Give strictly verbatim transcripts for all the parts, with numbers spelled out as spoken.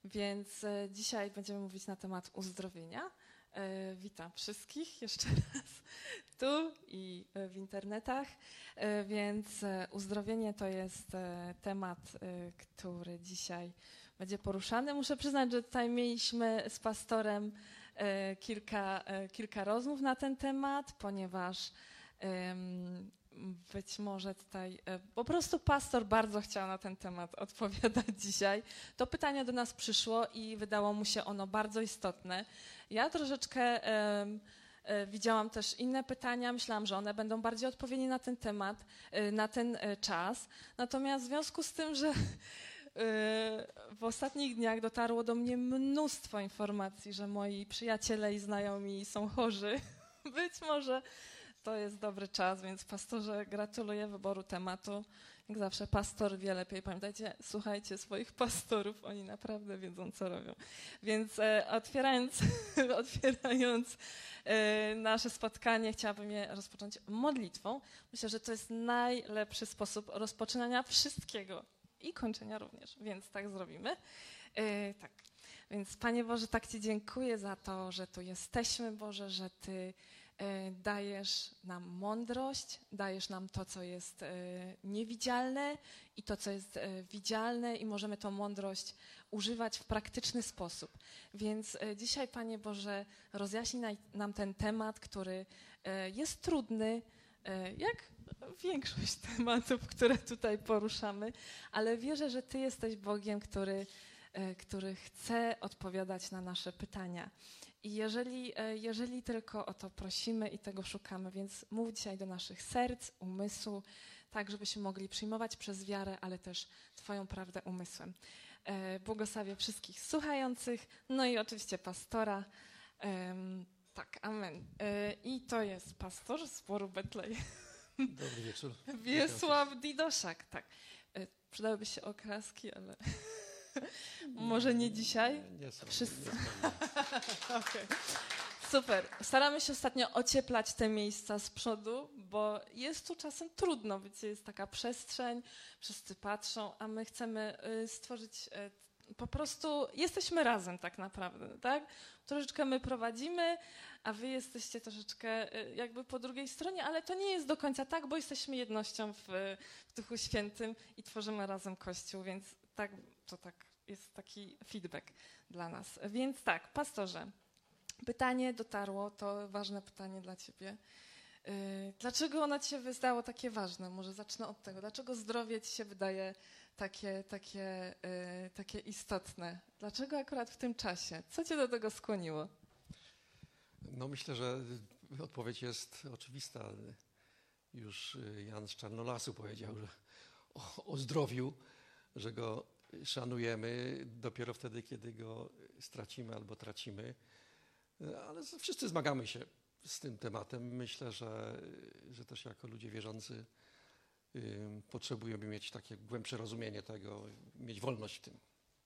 Więc e, dzisiaj będziemy mówić na temat uzdrowienia. E, witam wszystkich jeszcze raz tu i e, w internetach. E, więc e, uzdrowienie to jest e, temat, e, który dzisiaj będzie poruszany. Muszę przyznać, że tutaj mieliśmy z pastorem e, kilka, e, kilka rozmów na ten temat, ponieważ e, być może tutaj e, po prostu pastor bardzo chciał na ten temat odpowiadać dzisiaj. To pytanie do nas przyszło i wydało mu się ono bardzo istotne. Ja troszeczkę e, e, widziałam też inne pytania, myślałam, że one będą bardziej odpowiednie na ten temat, e, na ten e, czas. Natomiast w związku z tym, że w ostatnich dniach dotarło do mnie mnóstwo informacji, że moi przyjaciele i znajomi są chorzy. Być może to jest dobry czas, więc pastorze, gratuluję wyboru tematu. Jak zawsze pastor wie lepiej. Pamiętajcie, słuchajcie swoich pastorów, oni naprawdę wiedzą, co robią. Więc e, otwierając, otwierając e, nasze spotkanie, chciałabym je rozpocząć modlitwą. Myślę, że to jest najlepszy sposób rozpoczynania wszystkiego i kończenia również, więc tak zrobimy. E, tak, więc Panie Boże, tak Ci dziękuję za to, że tu jesteśmy, Boże, że Ty e, dajesz nam mądrość, dajesz nam to, co jest e, niewidzialne i to, co jest e, widzialne i możemy tą mądrość używać w praktyczny sposób. Więc e, dzisiaj, Panie Boże, rozjaśnij naj, nam ten temat, który e, jest trudny, jak większość tematów, które tutaj poruszamy, ale wierzę, że Ty jesteś Bogiem, który, który chce odpowiadać na nasze pytania. I jeżeli, jeżeli tylko o to prosimy i tego szukamy, więc mów dzisiaj do naszych serc, umysłu, tak żebyśmy mogli przyjmować przez wiarę, ale też Twoją prawdę umysłem. Błogosławię wszystkich słuchających, no i oczywiście pastora. Tak, amen. I to jest pastor zboru Betlejem. Dobry wieczór. Wiesław Didoszak, tak. Przydałyby się okraski, ale może nie dzisiaj? Nie, nie są. Wszyscy. Nie Okay. Super. Staramy się ostatnio ocieplać te miejsca z przodu, bo jest tu czasem trudno, wiecie, jest taka przestrzeń, wszyscy patrzą, a my chcemy stworzyć... Po prostu jesteśmy razem tak naprawdę, tak? Troszeczkę my prowadzimy, a wy jesteście troszeczkę jakby po drugiej stronie, ale to nie jest do końca tak, bo jesteśmy jednością w, w Duchu Świętym i tworzymy razem Kościół, więc tak, to tak jest taki feedback dla nas. Więc tak, pastorze, pytanie dotarło, to ważne pytanie dla ciebie. Dlaczego ono ci się wydało takie ważne? Może zacznę od tego. Dlaczego zdrowie ci się wydaje takie, takie, yy, takie istotne? Dlaczego akurat w tym czasie? Co cię do tego skłoniło? No myślę, że odpowiedź jest oczywista. Już Jan z Czarnolasu powiedział, że o, o zdrowiu, że go szanujemy dopiero wtedy, kiedy go stracimy albo tracimy. Ale wszyscy zmagamy się z tym tematem. Myślę, że, że też jako ludzie wierzący y, potrzebujemy mieć takie głębsze rozumienie tego, mieć wolność w tym.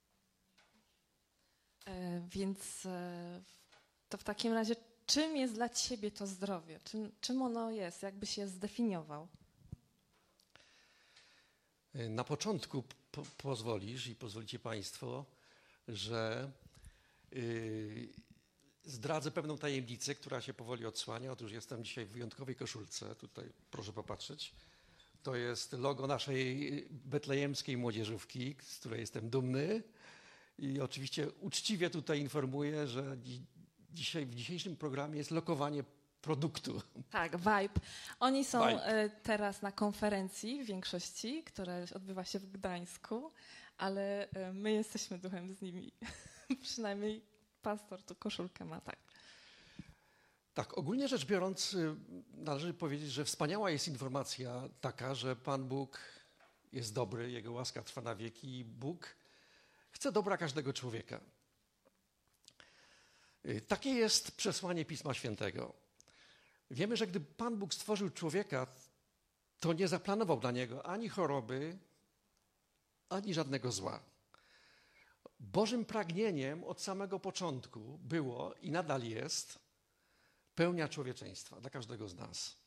E, więc e, to w takim razie czym jest dla ciebie to zdrowie? Czym, czym ono jest? Jakbyś je zdefiniował? Na początku po, pozwolisz i pozwolicie Państwo, że y, zdradzę pewną tajemnicę, która się powoli odsłania. Otóż jestem dzisiaj w wyjątkowej koszulce. Tutaj proszę popatrzeć. To jest logo naszej betlejemskiej młodzieżówki, z której jestem dumny. I oczywiście uczciwie tutaj informuję, że dzi- dzisiaj, w dzisiejszym programie jest lokowanie produktu. Tak, Vibe. Oni są Vibe. teraz na konferencji w większości, która odbywa się w Gdańsku, ale my jesteśmy duchem z nimi. Przynajmniej pastor tu koszulkę ma, tak. Tak, ogólnie rzecz biorąc, należy powiedzieć, że wspaniała jest informacja taka, że Pan Bóg jest dobry, Jego łaska trwa na wieki i Bóg chce dobra każdego człowieka. Takie jest przesłanie Pisma Świętego. Wiemy, że gdy Pan Bóg stworzył człowieka, to nie zaplanował dla niego ani choroby, ani żadnego zła. Bożym pragnieniem od samego początku było i nadal jest pełnia człowieczeństwa dla każdego z nas.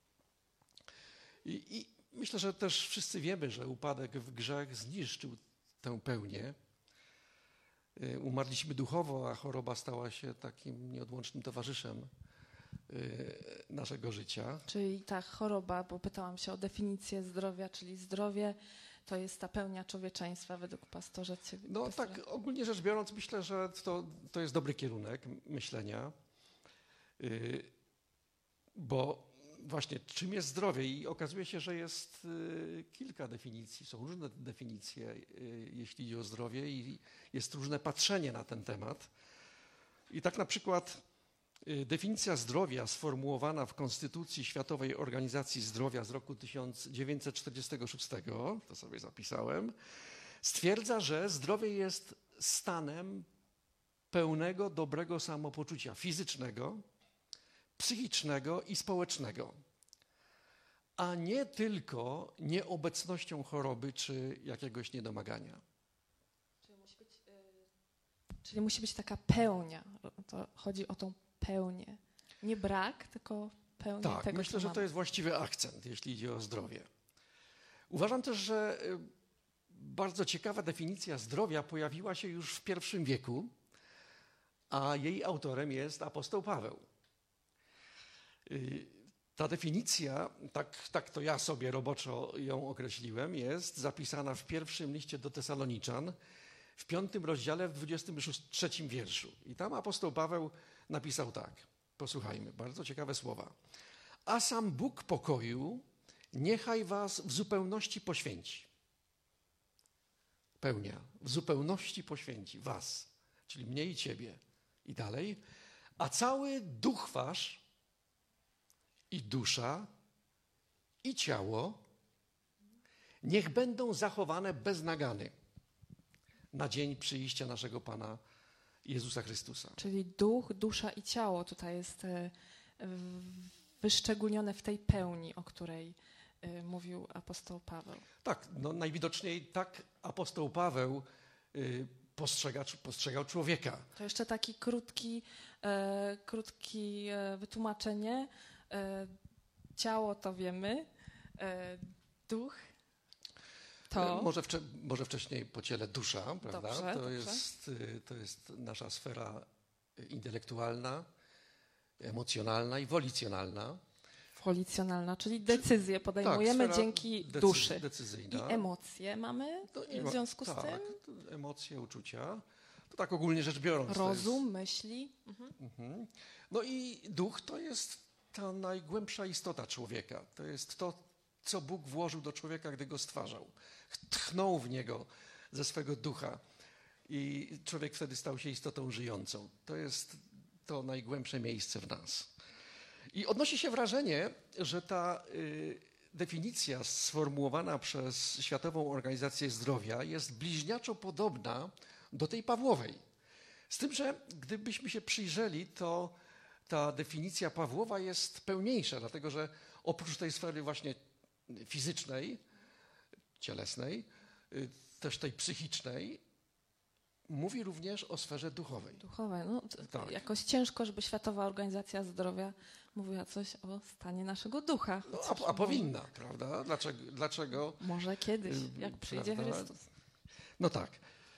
I, i myślę, że też wszyscy wiemy, że upadek w grzech zniszczył tę pełnię. y, umarliśmy duchowo, a choroba stała się takim nieodłącznym towarzyszem y, naszego życia. Czyli ta choroba, bo pytałam się o definicję zdrowia, czyli zdrowie to jest ta pełnia człowieczeństwa według pastorza. No pastora. tak ogólnie rzecz biorąc, myślę, że to, to jest dobry kierunek myślenia, y, bo właśnie czym jest zdrowie i okazuje się, że jest y, kilka definicji, są różne definicje, y, jeśli chodzi o zdrowie i jest różne patrzenie na ten temat. I tak na przykład y, definicja zdrowia sformułowana w Konstytucji Światowej Organizacji Zdrowia z roku tysiąc dziewięćset czterdziestego szóstego, to sobie zapisałem, stwierdza, że zdrowie jest stanem pełnego, dobrego samopoczucia fizycznego, psychicznego i społecznego, a nie tylko nieobecnością choroby czy jakiegoś niedomagania. Czyli musi być, yy, czyli musi być taka pełnia. To chodzi o tą pełnię. Nie brak, tylko pełnię Tak, tego, myślę, co że mamy. to jest właściwy akcent, jeśli idzie o zdrowie. Uważam też, że y, bardzo ciekawa definicja zdrowia pojawiła się już w pierwszym wieku, a jej autorem jest apostoł Paweł. Ta definicja, tak, tak to ja sobie roboczo ją określiłem, jest zapisana w pierwszym liście do Tesaloniczan, w piątym rozdziale, w dwudziestym trzecim wierszu. I tam apostoł Paweł napisał tak, posłuchajmy, bardzo ciekawe słowa. A sam Bóg pokoju niechaj was w zupełności poświęci. Pełnia, w zupełności poświęci was, czyli mnie i ciebie. I dalej, a cały duch wasz i dusza, i ciało niech będą zachowane bez nagany na dzień przyjścia naszego Pana Jezusa Chrystusa. Czyli duch, dusza i ciało tutaj jest e, w- wyszczególnione w tej pełni, o której e, mówił apostoł Paweł. Tak, no najwidoczniej tak apostoł Paweł y, postrzega, postrzegał człowieka. To jeszcze taki krótki, e, krótki e, wytłumaczenie. E, ciało to wiemy, e, duch to... E, Może, wcze, może wcześniej po ciele dusza, prawda? Dobrze, to, dobrze. Jest, y, to jest nasza sfera intelektualna, emocjonalna i wolicjonalna. Wolicjonalna, czyli decyzje podejmujemy sfera dzięki decy- duszy. Decyzyjna. I emocje mamy No i w ma- związku z tak, tym. to emocje, uczucia. To tak ogólnie rzecz biorąc. to jest- Rozum, myśli. Mhm. Mhm. No i duch to jest ta najgłębsza istota człowieka. To jest to, co Bóg włożył do człowieka, gdy go stwarzał. Tchnął w niego ze swego ducha i człowiek wtedy stał się istotą żyjącą. To jest to najgłębsze miejsce w nas. I odnosi się wrażenie, że ta y, definicja sformułowana przez Światową Organizację Zdrowia jest bliźniaczo podobna do tej Pawłowej. Z tym, że gdybyśmy się przyjrzeli, to ta definicja Pawłowa jest pełniejsza, dlatego że oprócz tej sfery właśnie fizycznej, cielesnej, y, też tej psychicznej, mówi również o sferze duchowej. Duchowe. No, t- Tak. Jakoś ciężko, żeby Światowa Organizacja Zdrowia mówiła coś o stanie naszego ducha. No, Chociaż a, a powinna, prawda? Dlaczego? dlaczego Może kiedyś, y, jak przyjdzie prawda? Chrystus. No tak,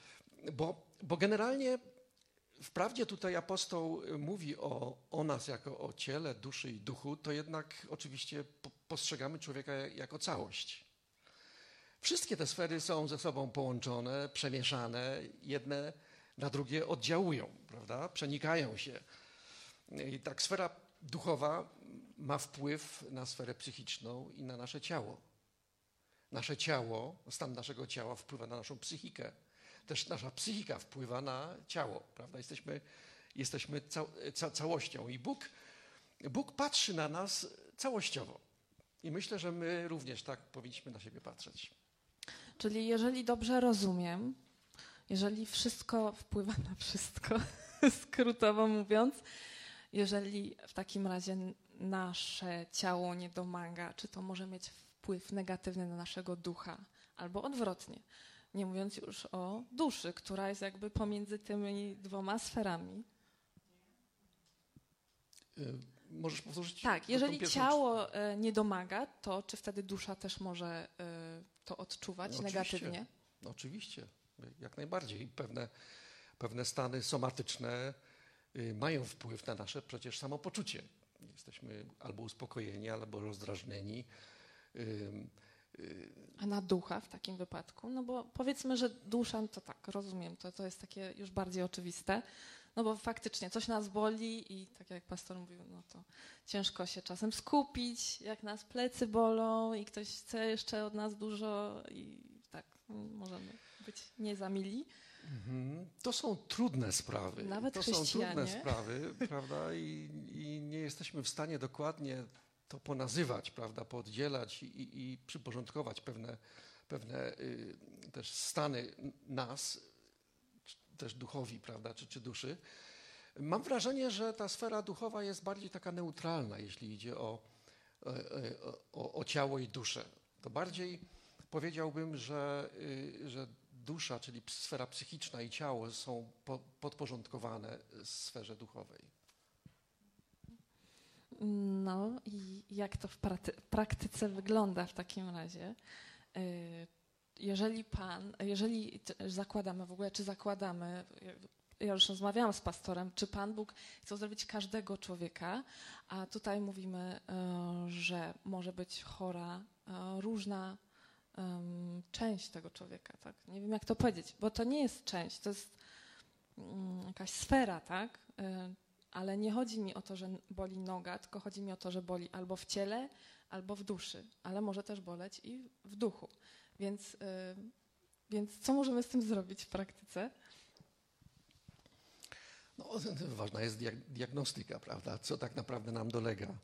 bo, bo generalnie wprawdzie tutaj apostoł mówi o, o nas jako o ciele, duszy i duchu, to jednak oczywiście po, postrzegamy człowieka jako całość. Wszystkie te sfery są ze sobą połączone, przemieszane, jedne na drugie oddziałują, prawda? Przenikają się. I tak sfera duchowa ma wpływ na sferę psychiczną i na nasze ciało. Nasze ciało, stan naszego ciała wpływa na naszą psychikę. Też nasza psychika wpływa na ciało, prawda? Jesteśmy, jesteśmy ca, ca, całością i Bóg, Bóg patrzy na nas całościowo. I myślę, że my również tak powinniśmy na siebie patrzeć. Czyli jeżeli dobrze rozumiem, jeżeli wszystko wpływa na wszystko, skrótowo mówiąc, jeżeli w takim razie nasze ciało nie domaga, czy to może mieć wpływ negatywny na naszego ducha, albo odwrotnie. Nie mówiąc już o duszy, która jest jakby pomiędzy tymi dwoma sferami. Y, Możesz powtórzyć? Tak, tą jeżeli pierwszą- ciało e, nie domaga, to czy wtedy dusza też może e, to odczuwać No oczywiście. negatywnie? No oczywiście, jak najbardziej. Pewne pewne stany somatyczne y, mają wpływ na nasze przecież samopoczucie. Jesteśmy albo uspokojeni, albo rozdrażnieni. Y, y, A na ducha w takim wypadku? No bo powiedzmy, że dusza, to tak, rozumiem, to, to jest takie już bardziej oczywiste. No bo faktycznie coś nas boli i tak jak pastor mówił, no to ciężko się czasem skupić, jak nas plecy bolą i ktoś chce jeszcze od nas dużo i tak, możemy być nie za mili. Mhm. To są trudne sprawy. Nawet to są chrześcijanie. trudne sprawy, prawda? I, I nie jesteśmy w stanie dokładnie to ponazywać, prawda? Pooddzielać i, i, i przyporządkować pewne, pewne y, też stany nas, też duchowi, prawda, czy, czy duszy. Mam wrażenie, że ta sfera duchowa jest bardziej taka neutralna, jeśli idzie o, o, o, o ciało i duszę. To bardziej powiedziałbym, że, że dusza, czyli sfera psychiczna i ciało są po, podporządkowane sferze duchowej. No i jak to w praty- praktyce wygląda w takim razie? Jeżeli Pan, jeżeli zakładamy w ogóle, czy zakładamy, ja już rozmawiałam z pastorem, czy Pan Bóg chce uzdrowić każdego człowieka, a tutaj mówimy, że może być chora różna część tego człowieka, tak? Nie wiem, jak to powiedzieć, bo to nie jest część, to jest jakaś sfera, tak? Ale nie chodzi mi o to, że boli noga, tylko chodzi mi o to, że boli albo w ciele, albo w duszy, ale może też boleć i w duchu. Więc, yy, więc co możemy z tym zrobić w praktyce? No, ważna jest diagnostyka, prawda? Co tak naprawdę nam dolega.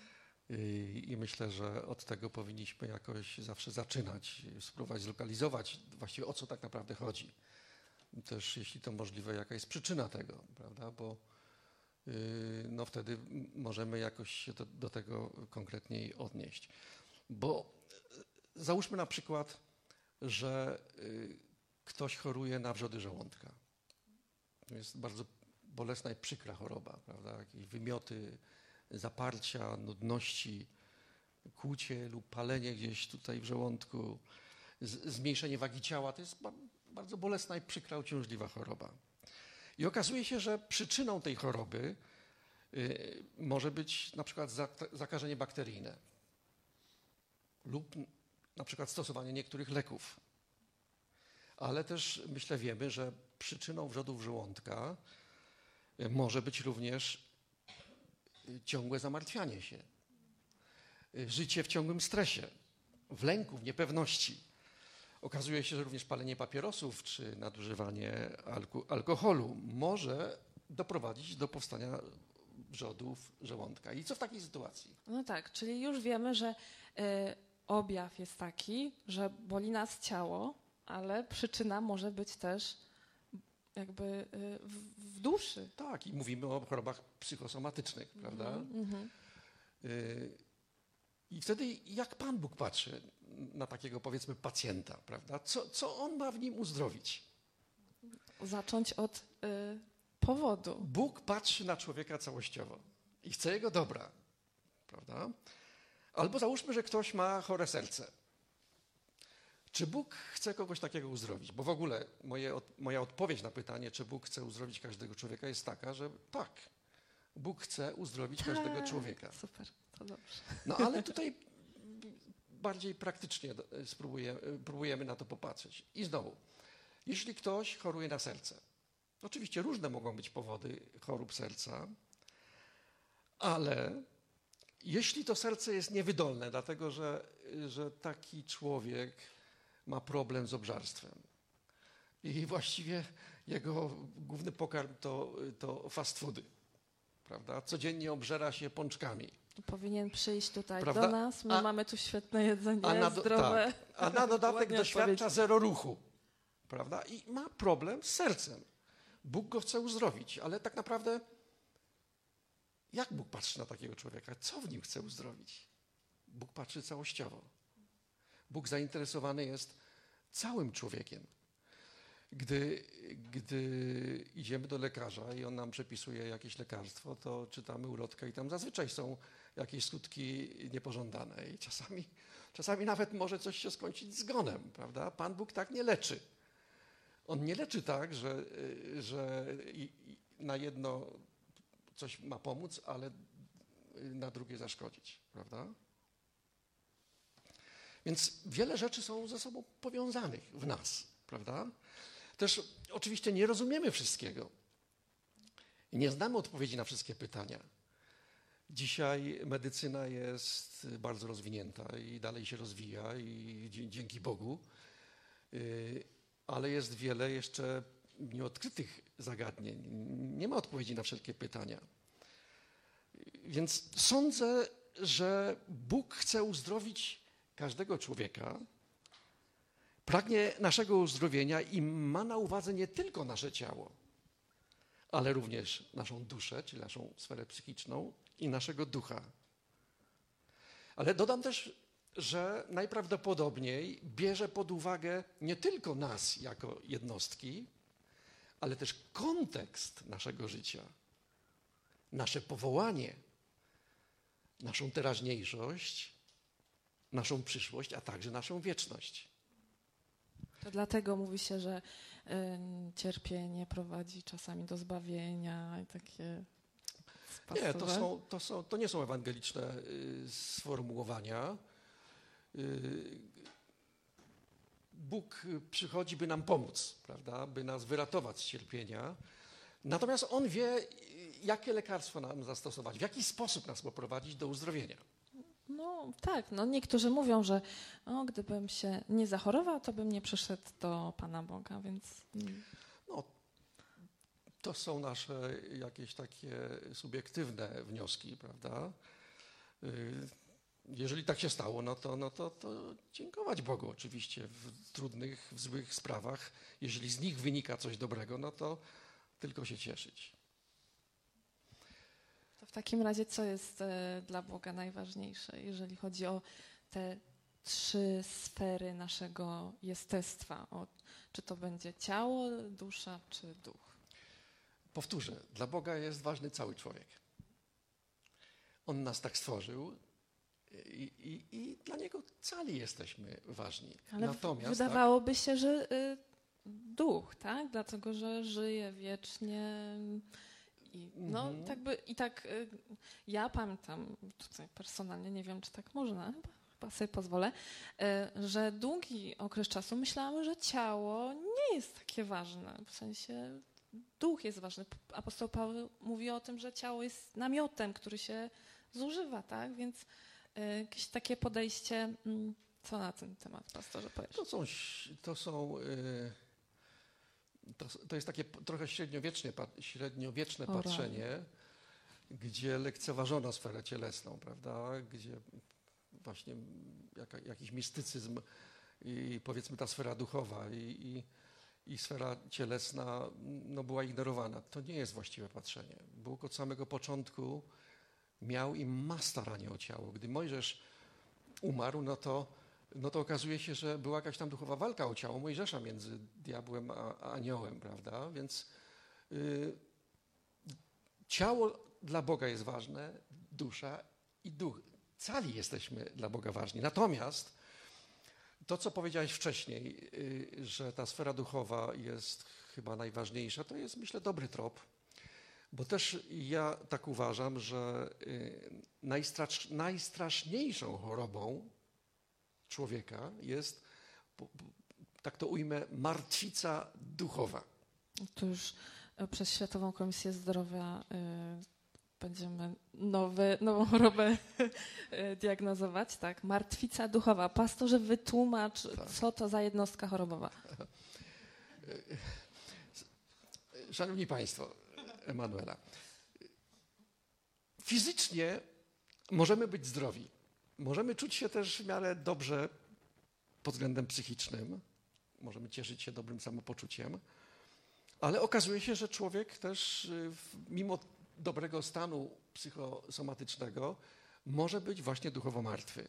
I, I myślę, że od tego powinniśmy jakoś zawsze zaczynać, spróbować zlokalizować właściwie o co tak naprawdę chodzi. Też jeśli to możliwe, jaka jest przyczyna tego, prawda? Bo yy, no wtedy możemy jakoś się do, do tego konkretniej odnieść. Bo załóżmy na przykład, że y, ktoś choruje na wrzody żołądka. To jest bardzo bolesna i przykra choroba, prawda? Jakieś wymioty, zaparcia, nudności, kłucie lub palenie gdzieś tutaj w żołądku, z, zmniejszenie wagi ciała. To jest ba bardzo bolesna i przykra, uciążliwa choroba. I okazuje się, że przyczyną tej choroby y, może być na przykład zakażenie bakteryjne lub na przykład stosowanie niektórych leków. Ale też, myślę, wiemy, że przyczyną wrzodów żołądka może być również ciągłe zamartwianie się, życie w ciągłym stresie, w lęku, w niepewności. Okazuje się, że również palenie papierosów czy nadużywanie alko alkoholu może doprowadzić do powstania wrzodów żołądka. I co w takiej sytuacji? No tak, czyli już wiemy, że y, objaw jest taki, że boli nas ciało, ale przyczyna może być też jakby y, w, w duszy. Tak, i mówimy o chorobach psychosomatycznych, prawda? Mm-hmm. y I wtedy jak Pan Bóg patrzy na takiego, powiedzmy, pacjenta, prawda? Co, co on ma w nim uzdrowić? Zacząć od y, powodu. Bóg patrzy na człowieka całościowo i chce jego dobra, prawda? Albo załóżmy, że ktoś ma chore serce. Czy Bóg chce kogoś takiego uzdrowić? Bo w ogóle moje, moja odpowiedź na pytanie, czy Bóg chce uzdrowić każdego człowieka, jest taka, że tak. Bóg chce uzdrowić tak, każdego człowieka. Super, to dobrze. No ale tutaj bardziej praktycznie spróbuję, próbujemy na to popatrzeć. I znowu, jeśli ktoś choruje na serce, oczywiście różne mogą być powody chorób serca, ale jeśli to serce jest niewydolne, dlatego że, że taki człowiek ma problem z obżarstwem i właściwie jego główny pokarm to, to fast foody, prawda? Codziennie obżera się pączkami. Powinien przyjść tutaj prawda? do nas, my a, mamy tu świetne jedzenie, a na do, zdrowe. Tak, a na dodatek doświadcza zero ruchu, prawda? I ma problem z sercem. Bóg go chce uzdrowić, ale tak naprawdę jak Bóg patrzy na takiego człowieka? Co w nim chce uzdrowić? Bóg patrzy całościowo. Bóg zainteresowany jest całym człowiekiem. Gdy, gdy idziemy do lekarza i on nam przepisuje jakieś lekarstwo, to czytamy ulotkę i tam zazwyczaj są jakieś skutki niepożądane. I czasami, czasami nawet może coś się skończyć zgonem, prawda? Pan Bóg tak nie leczy. On nie leczy tak, że, że na jedno coś ma pomóc, ale na drugie zaszkodzić, prawda? Więc wiele rzeczy są ze sobą powiązanych w nas, prawda? Też oczywiście nie rozumiemy wszystkiego. Nie znamy odpowiedzi na wszystkie pytania. Dzisiaj medycyna jest bardzo rozwinięta i dalej się rozwija i dzięki Bogu, ale jest wiele jeszcze nieodkrytych zagadnień. Nie ma odpowiedzi na wszelkie pytania. Więc sądzę, że Bóg chce uzdrowić każdego człowieka, pragnie naszego uzdrowienia i ma na uwadze nie tylko nasze ciało, ale również naszą duszę, czyli naszą sferę psychiczną i naszego ducha. Ale dodam też, że najprawdopodobniej bierze pod uwagę nie tylko nas jako jednostki, ale też kontekst naszego życia, nasze powołanie, naszą teraźniejszość, naszą przyszłość, a także naszą wieczność. To dlatego mówi się, że y, cierpienie prowadzi czasami do zbawienia i takie spasowe. Nie, to, są, to, są, to nie są ewangeliczne y, sformułowania. Y, Bóg przychodzi, by nam pomóc, prawda? By nas wyratować z cierpienia. Natomiast On wie, jakie lekarstwo nam zastosować, w jaki sposób nas poprowadzić do uzdrowienia. No tak, no niektórzy mówią, że o, gdybym się nie zachorował, to bym nie przyszedł do Pana Boga, więc... No, to są nasze jakieś takie subiektywne wnioski, prawda? Jeżeli tak się stało, no to, no to, to dziękować Bogu oczywiście w trudnych, w złych sprawach. Jeżeli z nich wynika coś dobrego, no to tylko się cieszyć. To w takim razie co jest e, dla Boga najważniejsze, jeżeli chodzi o te trzy sfery naszego jestestwa? O, czy to będzie ciało, dusza, czy duch? Powtórzę, dla Boga jest ważny cały człowiek. On nas tak stworzył i, i, i dla Niego cali jesteśmy ważni. Ale Natomiast, wydawałoby tak, się, że y, duch, tak? Dlatego, że żyje wiecznie. I, no, mhm. tak by, i tak y, ja pamiętam, tutaj personalnie nie wiem, czy tak można, chyba, chyba sobie pozwolę, y, że długi okres czasu myślałam, że ciało nie jest takie ważne. W sensie duch jest ważny. Apostoł Paweł mówi o tym, że ciało jest namiotem, który się zużywa, tak? Więc y, jakieś takie podejście, y, co na ten temat, pastorze, powiesz? To są, to są y, to, to jest takie trochę średniowieczne, średniowieczne patrzenie, gdzie lekceważono sferę cielesną, prawda? Gdzie właśnie jaka, jakiś mistycyzm i powiedzmy ta sfera duchowa i, i, i sfera cielesna no, była ignorowana. To nie jest właściwe patrzenie. Bóg od samego początku miał i ma staranie o ciało. Gdy Mojżesz umarł, no to, no to okazuje się, że była jakaś tam duchowa walka o ciało Mojżesza między diabłem a, a aniołem, prawda? Więc y, ciało dla Boga jest ważne, dusza i duch. Cali jesteśmy dla Boga ważni. Natomiast to, co powiedziałeś wcześniej, y, że ta sfera duchowa jest chyba najważniejsza, to jest, myślę, dobry trop. Bo też ja tak uważam, że y, najstrasz, najstraszniejszą chorobą człowieka jest, po, po, tak to ujmę, martwica duchowa. To już przez Światową Komisję Zdrowia y, będziemy nowy, nową chorobę diagnozować, tak? Martwica duchowa. Pastorze, wytłumacz, tak. Co to za jednostka chorobowa? Szanowni Państwo, Emanuela, fizycznie możemy być zdrowi. Możemy czuć się też w miarę dobrze pod względem psychicznym. Możemy cieszyć się dobrym samopoczuciem. Ale okazuje się, że człowiek też mimo dobrego stanu psychosomatycznego może być właśnie duchowo martwy.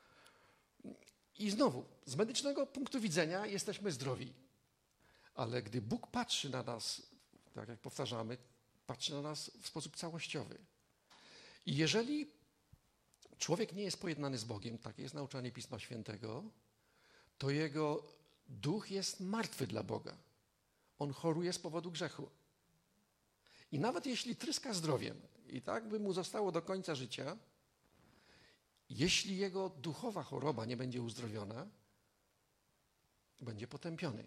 I znowu, z medycznego punktu widzenia jesteśmy zdrowi. Ale gdy Bóg patrzy na nas, tak jak powtarzamy, patrzy na nas w sposób całościowy. I jeżeli człowiek nie jest pojednany z Bogiem, takie jest nauczanie Pisma Świętego, to jego duch jest martwy dla Boga. On choruje z powodu grzechu. I nawet jeśli tryska zdrowiem i tak by mu zostało do końca życia, jeśli jego duchowa choroba nie będzie uzdrowiona, będzie potępiony.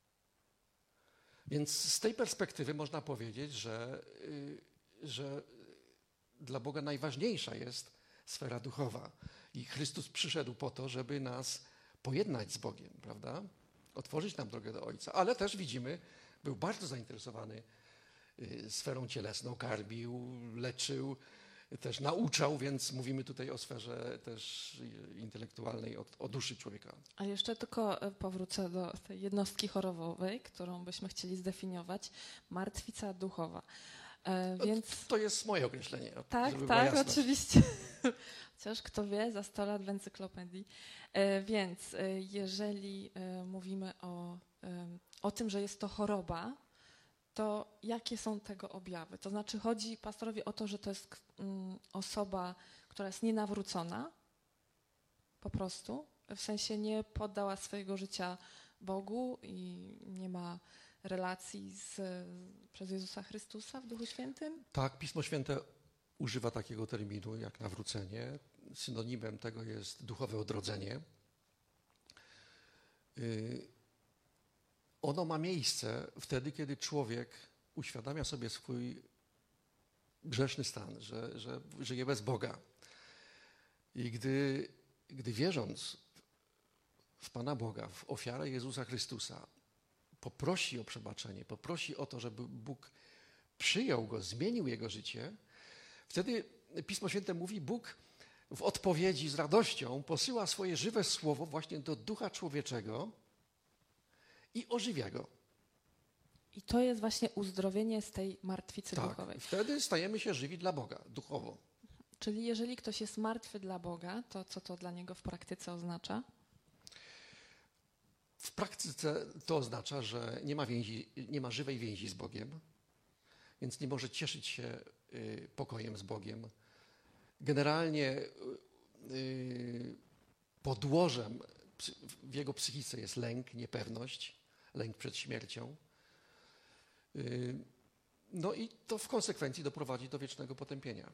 Więc z tej perspektywy można powiedzieć, że, że dla Boga najważniejsza jest sfera duchowa. I Chrystus przyszedł po to, żeby nas pojednać z Bogiem, prawda? Otworzyć nam drogę do Ojca. Ale też widzimy, był bardzo zainteresowany sferą cielesną, karmił, leczył, też nauczał, więc mówimy tutaj o sferze też intelektualnej, o, o duszy człowieka. A jeszcze tylko powrócę do tej jednostki chorobowej, którą byśmy chcieli zdefiniować. Martwica duchowa. E, więc... To jest moje określenie. Tak, żeby tak, była jasność. oczywiście. Chociaż kto wie, za sto lat w encyklopedii. E, więc e, jeżeli e, mówimy o, e, o tym, że jest to choroba, to jakie są tego objawy? To znaczy chodzi pastorowi o to, że to jest mm, osoba, która jest nienawrócona, po prostu, w sensie nie poddała swojego życia Bogu i nie ma relacji z, przez Jezusa Chrystusa w Duchu Świętym? Tak, Pismo Święte używa takiego terminu jak nawrócenie. Synonimem tego jest duchowe odrodzenie. Yy, ono ma miejsce wtedy, kiedy człowiek uświadamia sobie swój grzeszny stan, że, że żyje bez Boga. I gdy, gdy wierząc w Pana Boga, w ofiarę Jezusa Chrystusa, poprosi o przebaczenie, poprosi o to, żeby Bóg przyjął go, zmienił jego życie, wtedy Pismo Święte mówi, Bóg w odpowiedzi z radością posyła swoje żywe słowo właśnie do ducha człowieczego i ożywia go. I to jest właśnie uzdrowienie z tej martwicy tak, duchowej. Wtedy stajemy się żywi dla Boga, duchowo. Czyli jeżeli ktoś jest martwy dla Boga, to co to dla niego w praktyce oznacza? W praktyce to oznacza, że nie ma więzi, nie ma żywej więzi z Bogiem, więc nie może cieszyć się y, pokojem z Bogiem. Generalnie y, y, podłożem psy, w jego psychice jest lęk, niepewność, lęk przed śmiercią. Y, no i to w konsekwencji doprowadzi do wiecznego potępienia.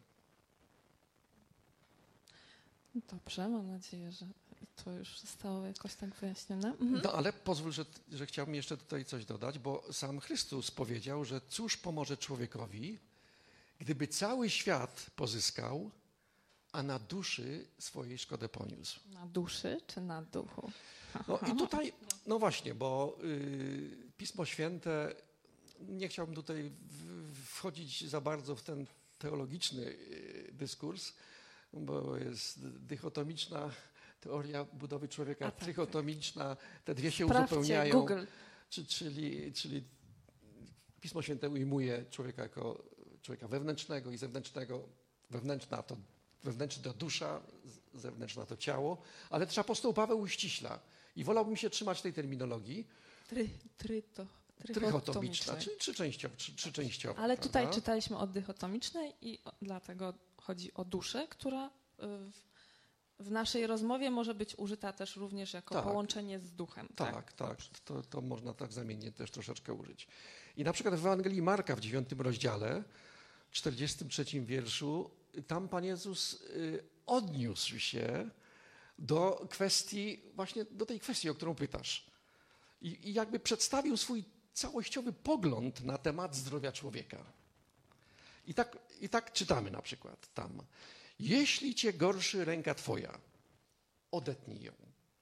Dobrze, mam nadzieję, że to już zostało jakoś tak wyjaśnione. Mhm. No ale pozwól, że, że chciałbym jeszcze tutaj coś dodać, bo sam Chrystus powiedział, że cóż pomoże człowiekowi, gdyby cały świat pozyskał, a na duszy swojej szkodę poniósł. Na duszy czy na duchu? No i tutaj, no właśnie, bo y, Pismo Święte, nie chciałbym tutaj w, wchodzić za bardzo w ten teologiczny y, dyskurs, bo jest dychotomiczna teoria budowy człowieka, tak, trychotomiczna, te dwie się Sprawdźcie, uzupełniają. Google. Czy, czyli, czyli Pismo Święte ujmuje człowieka jako człowieka wewnętrznego i zewnętrznego. Wewnętrzna to, wewnętrzna to dusza, zewnętrzna to ciało, ale też apostoł Paweł uściśla. I wolałbym się trzymać tej terminologii. Try, try to, Trychotomiczna, czyli trzyczęściowa. Trzy, trzyczęściowa, ale tutaj prawda? czytaliśmy o dychotomicznej i o, dlatego chodzi o duszę, która w, w naszej rozmowie może być użyta też również jako tak. połączenie z duchem. Tak, tak. tak. To, to można tak zamiennie też troszeczkę użyć. I na przykład w Ewangelii Marka w dziewiątym rozdziale, czterdziestym trzecim wierszu, tam Pan Jezus y, odniósł się do kwestii, właśnie do tej kwestii, o którą pytasz. I, i jakby przedstawił swój całościowy pogląd na temat zdrowia człowieka. I tak, I tak czytamy na przykład tam. Jeśli cię gorszy ręka twoja, odetnij ją.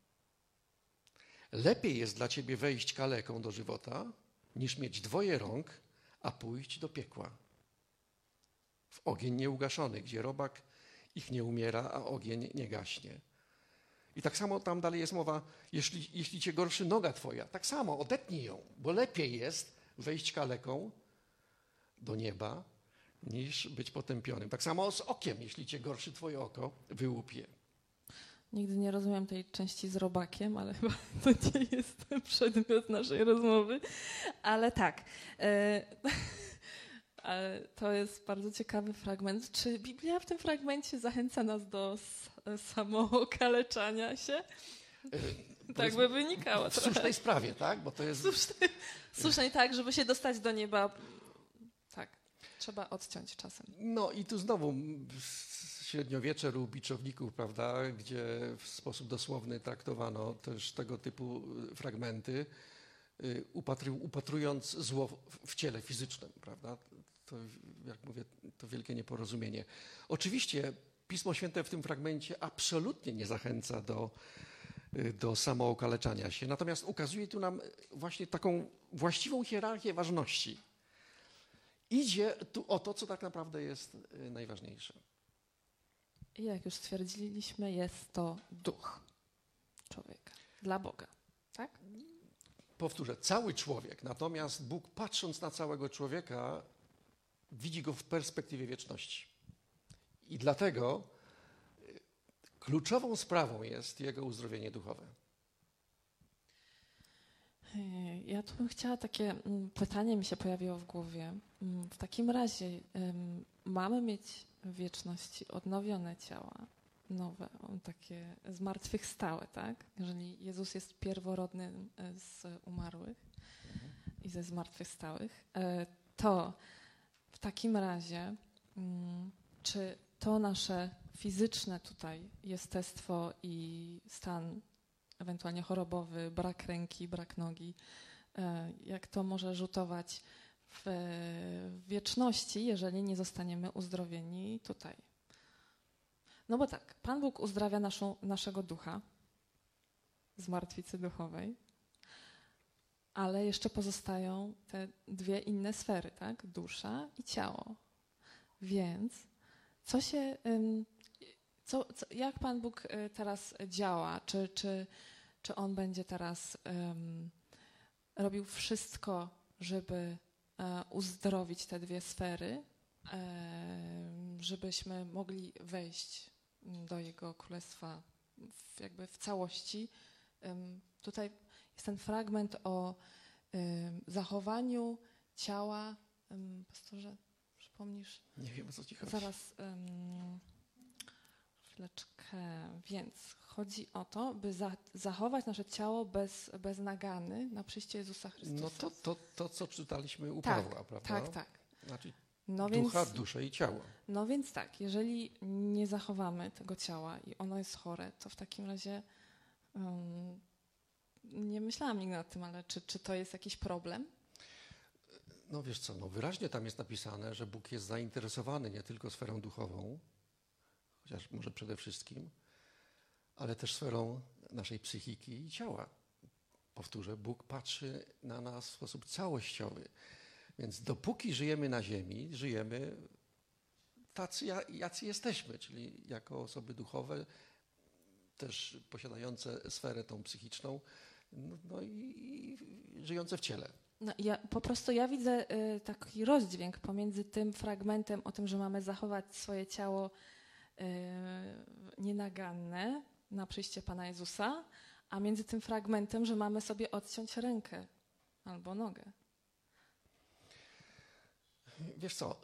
Lepiej jest dla ciebie wejść kaleką do żywota, niż mieć dwoje rąk, a pójść do piekła. W ogień nieugaszony, gdzie robak ich nie umiera, a ogień nie gaśnie. I tak samo tam dalej jest mowa, jeśli, jeśli cię gorszy noga twoja, tak samo odetnij ją, bo lepiej jest wejść kaleką do nieba, niż być potępionym. Tak samo z okiem, jeśli cię gorszy twoje oko, wyłup je. Nigdy nie rozumiem tej części z robakiem, ale chyba to nie jest przedmiot naszej rozmowy. Ale tak, e, ale to jest bardzo ciekawy fragment. Czy Biblia w tym fragmencie zachęca nas do s- samookaleczania się? Tak by wynikało. W słusznej sprawie, tak? Bo to jest... Słusznej, słusznej tak, żeby się dostać do nieba. Tak, trzeba odciąć czasem. No i tu znowu średniowiecze lub biczowników, prawda, gdzie w sposób dosłowny traktowano też tego typu fragmenty, upatru, upatrując zło w ciele fizycznym, prawda? To, jak mówię, to wielkie nieporozumienie. Oczywiście Pismo Święte w tym fragmencie absolutnie nie zachęca do, do samookaleczania się, natomiast ukazuje tu nam właśnie taką właściwą hierarchię ważności. Idzie tu o to, co tak naprawdę jest najważniejsze. I jak już stwierdziliśmy, jest to duch człowieka dla Boga, tak? Powtórzę, cały człowiek, natomiast Bóg, patrząc na całego człowieka, widzi go w perspektywie wieczności. I dlatego kluczową sprawą jest jego uzdrowienie duchowe. Ja tu bym chciała takie pytanie, mi się pojawiło w głowie. W takim razie um, mamy mieć w wieczności odnowione ciała, nowe, takie zmartwychwstałe, tak? Jeżeli Jezus jest pierworodny z umarłych mhm. i ze zmartwychwstałych, to w takim razie um, czy to nasze fizyczne tutaj jestestwo i stan ewentualnie chorobowy, brak ręki, brak nogi, jak to może rzutować w wieczności, jeżeli nie zostaniemy uzdrowieni tutaj. No bo tak, Pan Bóg uzdrawia naszą, naszego ducha z martwicy duchowej, ale jeszcze pozostają te dwie inne sfery, tak? Dusza i ciało. Więc co się... Co, co, jak Pan Bóg teraz działa? Czy, czy, czy On będzie teraz um, robił wszystko, żeby um, uzdrowić te dwie sfery, um, żebyśmy mogli wejść do Jego Królestwa w, jakby w całości? Um, tutaj jest ten fragment o um, zachowaniu ciała. Um, pastorze, przypomnisz? Nie wiem, o co ci chodzi. Zaraz... Um, Chwileczkę. Więc chodzi o to, by za, zachować nasze ciało bez, bez nagany na przyjście Jezusa Chrystusa. No to, to, to co czytaliśmy u tak, Pawła, prawda? Tak, tak. Znaczy no ducha, więc, duszę i ciało. No więc tak, jeżeli nie zachowamy tego ciała i ono jest chore, to w takim razie um, nie myślałam nigdy nad tym, ale czy, czy to jest jakiś problem? No wiesz co, no wyraźnie tam jest napisane, że Bóg jest zainteresowany nie tylko sferą duchową, chociaż może przede wszystkim, ale też sferą naszej psychiki i ciała. Powtórzę, Bóg patrzy na nas w sposób całościowy. Więc dopóki żyjemy na ziemi, żyjemy tacy, jacy jesteśmy, czyli jako osoby duchowe, też posiadające sferę tą psychiczną, no, no i, i żyjące w ciele. No, ja, po prostu ja widzę y, taki rozdźwięk pomiędzy tym fragmentem o tym, że mamy zachować swoje ciało nienaganne na przyjście Pana Jezusa, a między tym fragmentem, że mamy sobie odciąć rękę albo nogę. Wiesz co,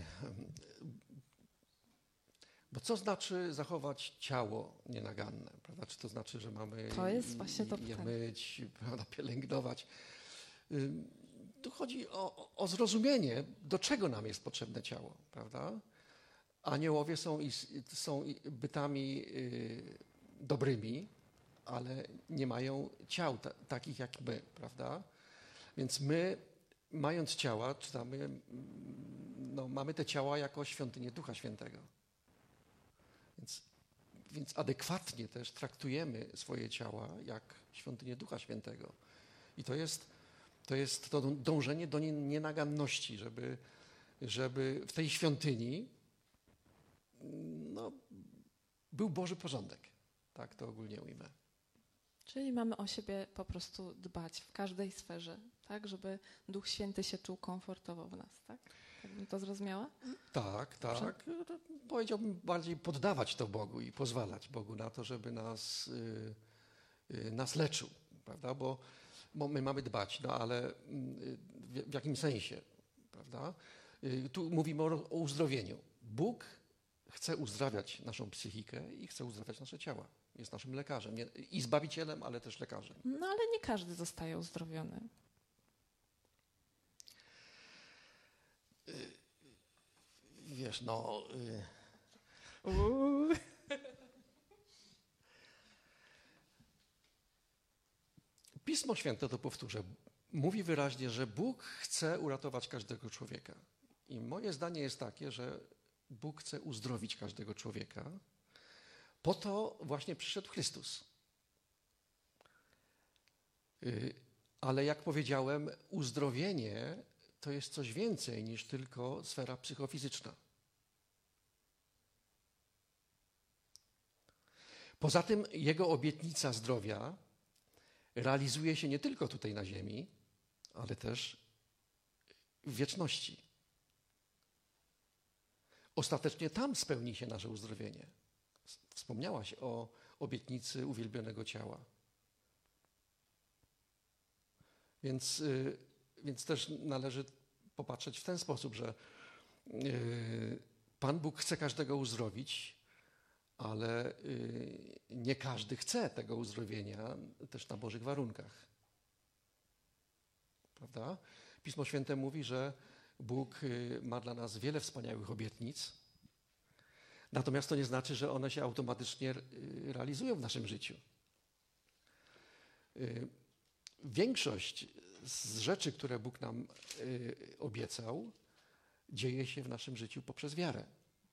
bo co znaczy zachować ciało nienaganne? Prawda? Czy to znaczy, że mamy to jest właśnie to je pytanie. myć, prawda, pielęgnować? Tu chodzi o, o zrozumienie, do czego nam jest potrzebne ciało, prawda? Aniołowie są, są bytami y, dobrymi, ale nie mają ciał ta, takich jak my, prawda? Więc my, mając ciała, czytamy, no, mamy te ciała jako świątynię Ducha Świętego. Więc, więc adekwatnie też traktujemy swoje ciała jak świątynię Ducha Świętego. I to jest to, jest to dążenie do nienaganności, żeby, żeby w tej świątyni no, był Boży porządek. Tak to ogólnie ujmę. Czyli mamy o siebie po prostu dbać w każdej sferze, tak, żeby Duch Święty się czuł komfortowo w nas, tak? Tak bym to zrozumiała? Tak, tak. Prze- Powiedziałbym bardziej poddawać to Bogu i pozwalać Bogu na to, żeby nas, y, y, nas leczył, prawda? Bo, bo my mamy dbać, no ale y, w, w jakim sensie, prawda? Y, tu mówimy o, o uzdrowieniu. Bóg chce uzdrawiać naszą psychikę i chce uzdrawiać nasze ciała. Jest naszym lekarzem. Nie, i zbawicielem, ale też lekarzem. No ale nie każdy zostaje uzdrowiony. Wiesz, no... Y... Pismo Święte, to powtórzę, mówi wyraźnie, że Bóg chce uratować każdego człowieka. I moje zdanie jest takie, że Bóg chce uzdrowić każdego człowieka. Po to właśnie przyszedł Chrystus. Y... Ale jak powiedziałem, uzdrowienie to jest coś więcej niż tylko sfera psychofizyczna. Poza tym Jego obietnica zdrowia realizuje się nie tylko tutaj na ziemi, ale też w wieczności. Ostatecznie tam spełni się nasze uzdrowienie. Wspomniałaś o obietnicy uwielbionego ciała. Więc, więc też należy popatrzeć w ten sposób, że Pan Bóg chce każdego uzdrowić, ale nie każdy chce tego uzdrowienia też na Bożych warunkach. Prawda? Pismo Święte mówi, że Bóg ma dla nas wiele wspaniałych obietnic, natomiast to nie znaczy, że one się automatycznie realizują w naszym życiu. Większość z rzeczy, które Bóg nam obiecał, dzieje się w naszym życiu poprzez wiarę.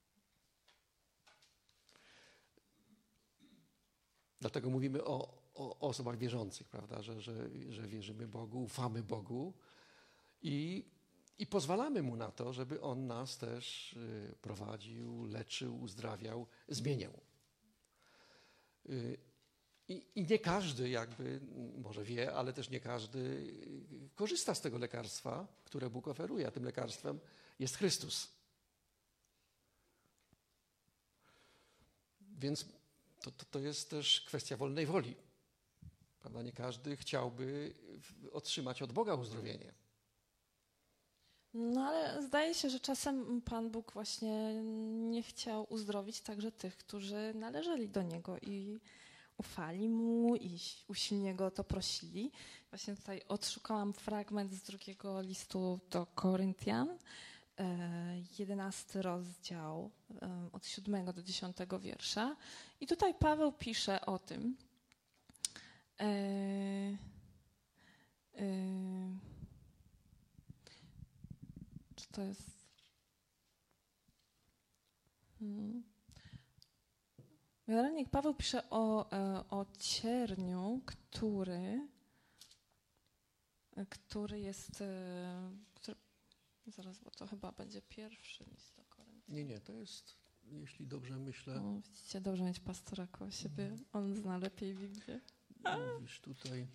Dlatego mówimy o, o osobach wierzących, prawda? Że, że, że wierzymy Bogu, ufamy Bogu i, i pozwalamy Mu na to, żeby On nas też prowadził, leczył, uzdrawiał, zmieniał. I, I nie każdy jakby, może wie, ale też nie każdy korzysta z tego lekarstwa, które Bóg oferuje, a tym lekarstwem jest Chrystus. Więc to, to, to jest też kwestia wolnej woli. Prawda? Nie każdy chciałby otrzymać od Boga uzdrowienie. No ale zdaje się, że czasem Pan Bóg właśnie nie chciał uzdrowić także tych, którzy należeli do Niego i ufali Mu i usilnie Go o to prosili. Właśnie tutaj odszukałam fragment z drugiego listu do Koryntian, jedenasty rozdział, od siódmego do dziesiątego wiersza. I tutaj Paweł pisze o tym, e, e, czy to jest... Hmm. Generalnie Paweł pisze o, o cierniu, który, który jest... Który, zaraz, bo to chyba będzie pierwszy list do Koryntian. Nie, nie, to jest, jeśli dobrze myślę... No, widzicie, dobrze mieć pastora koło siebie. On zna lepiej Biblię. Mówisz tutaj...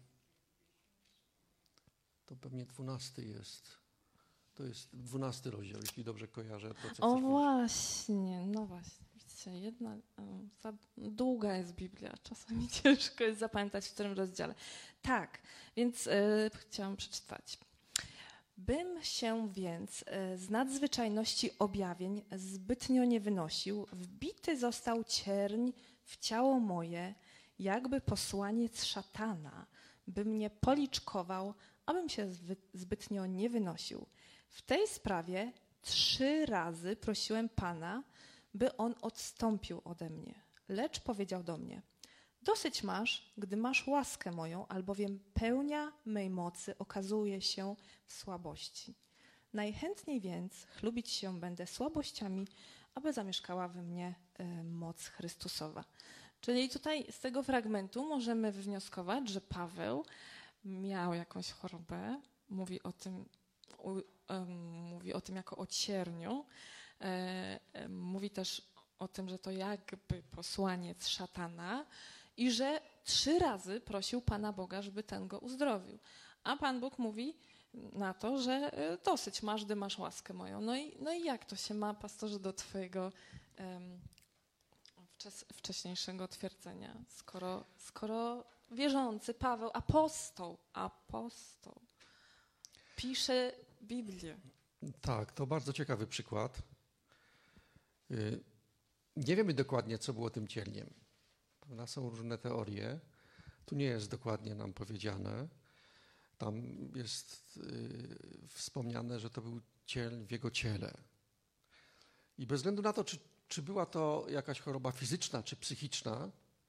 To pewnie dwunasty jest. To jest dwunasty rozdział, jeśli dobrze kojarzę. To, co o właśnie, no właśnie. Widzicie, jedna, za długa jest Biblia. Czasami ciężko jest zapamiętać, w którym rozdziale. Tak, więc y, chciałam przeczytać. Bym się więc z nadzwyczajności objawień zbytnio nie wynosił, wbity został cierń w ciało moje, jakby posłaniec szatana, by mnie policzkował, abym się zbytnio nie wynosił. W tej sprawie trzy razy prosiłem Pana, by On odstąpił ode mnie. Lecz powiedział do mnie: dosyć masz, gdy masz łaskę moją, albowiem pełnia mej mocy okazuje się w słabości. Najchętniej więc chlubić się będę słabościami, aby zamieszkała we mnie y, moc Chrystusowa. Czyli tutaj z tego fragmentu możemy wywnioskować, że Paweł miał jakąś chorobę, mówi o tym, u, um, mówi o tym jako o cierniu, e, mówi też o tym, że to jakby posłaniec szatana i że trzy razy prosił Pana Boga, żeby ten go uzdrowił. A Pan Bóg mówi na to, że dosyć masz, gdy masz łaskę moją. No i, no i jak to się ma, pastorze, do twojego um, wczes, wcześniejszego twierdzenia, skoro, skoro wierzący Paweł, apostoł, apostoł, pisze Biblię. Tak, to bardzo ciekawy przykład. Nie wiemy dokładnie, co było tym cierniem. prawda? Są różne teorie. Tu nie jest dokładnie nam powiedziane. Tam jest y, wspomniane, że to był ciel w jego ciele. I bez względu na to, czy, czy była to jakaś choroba fizyczna, czy psychiczna,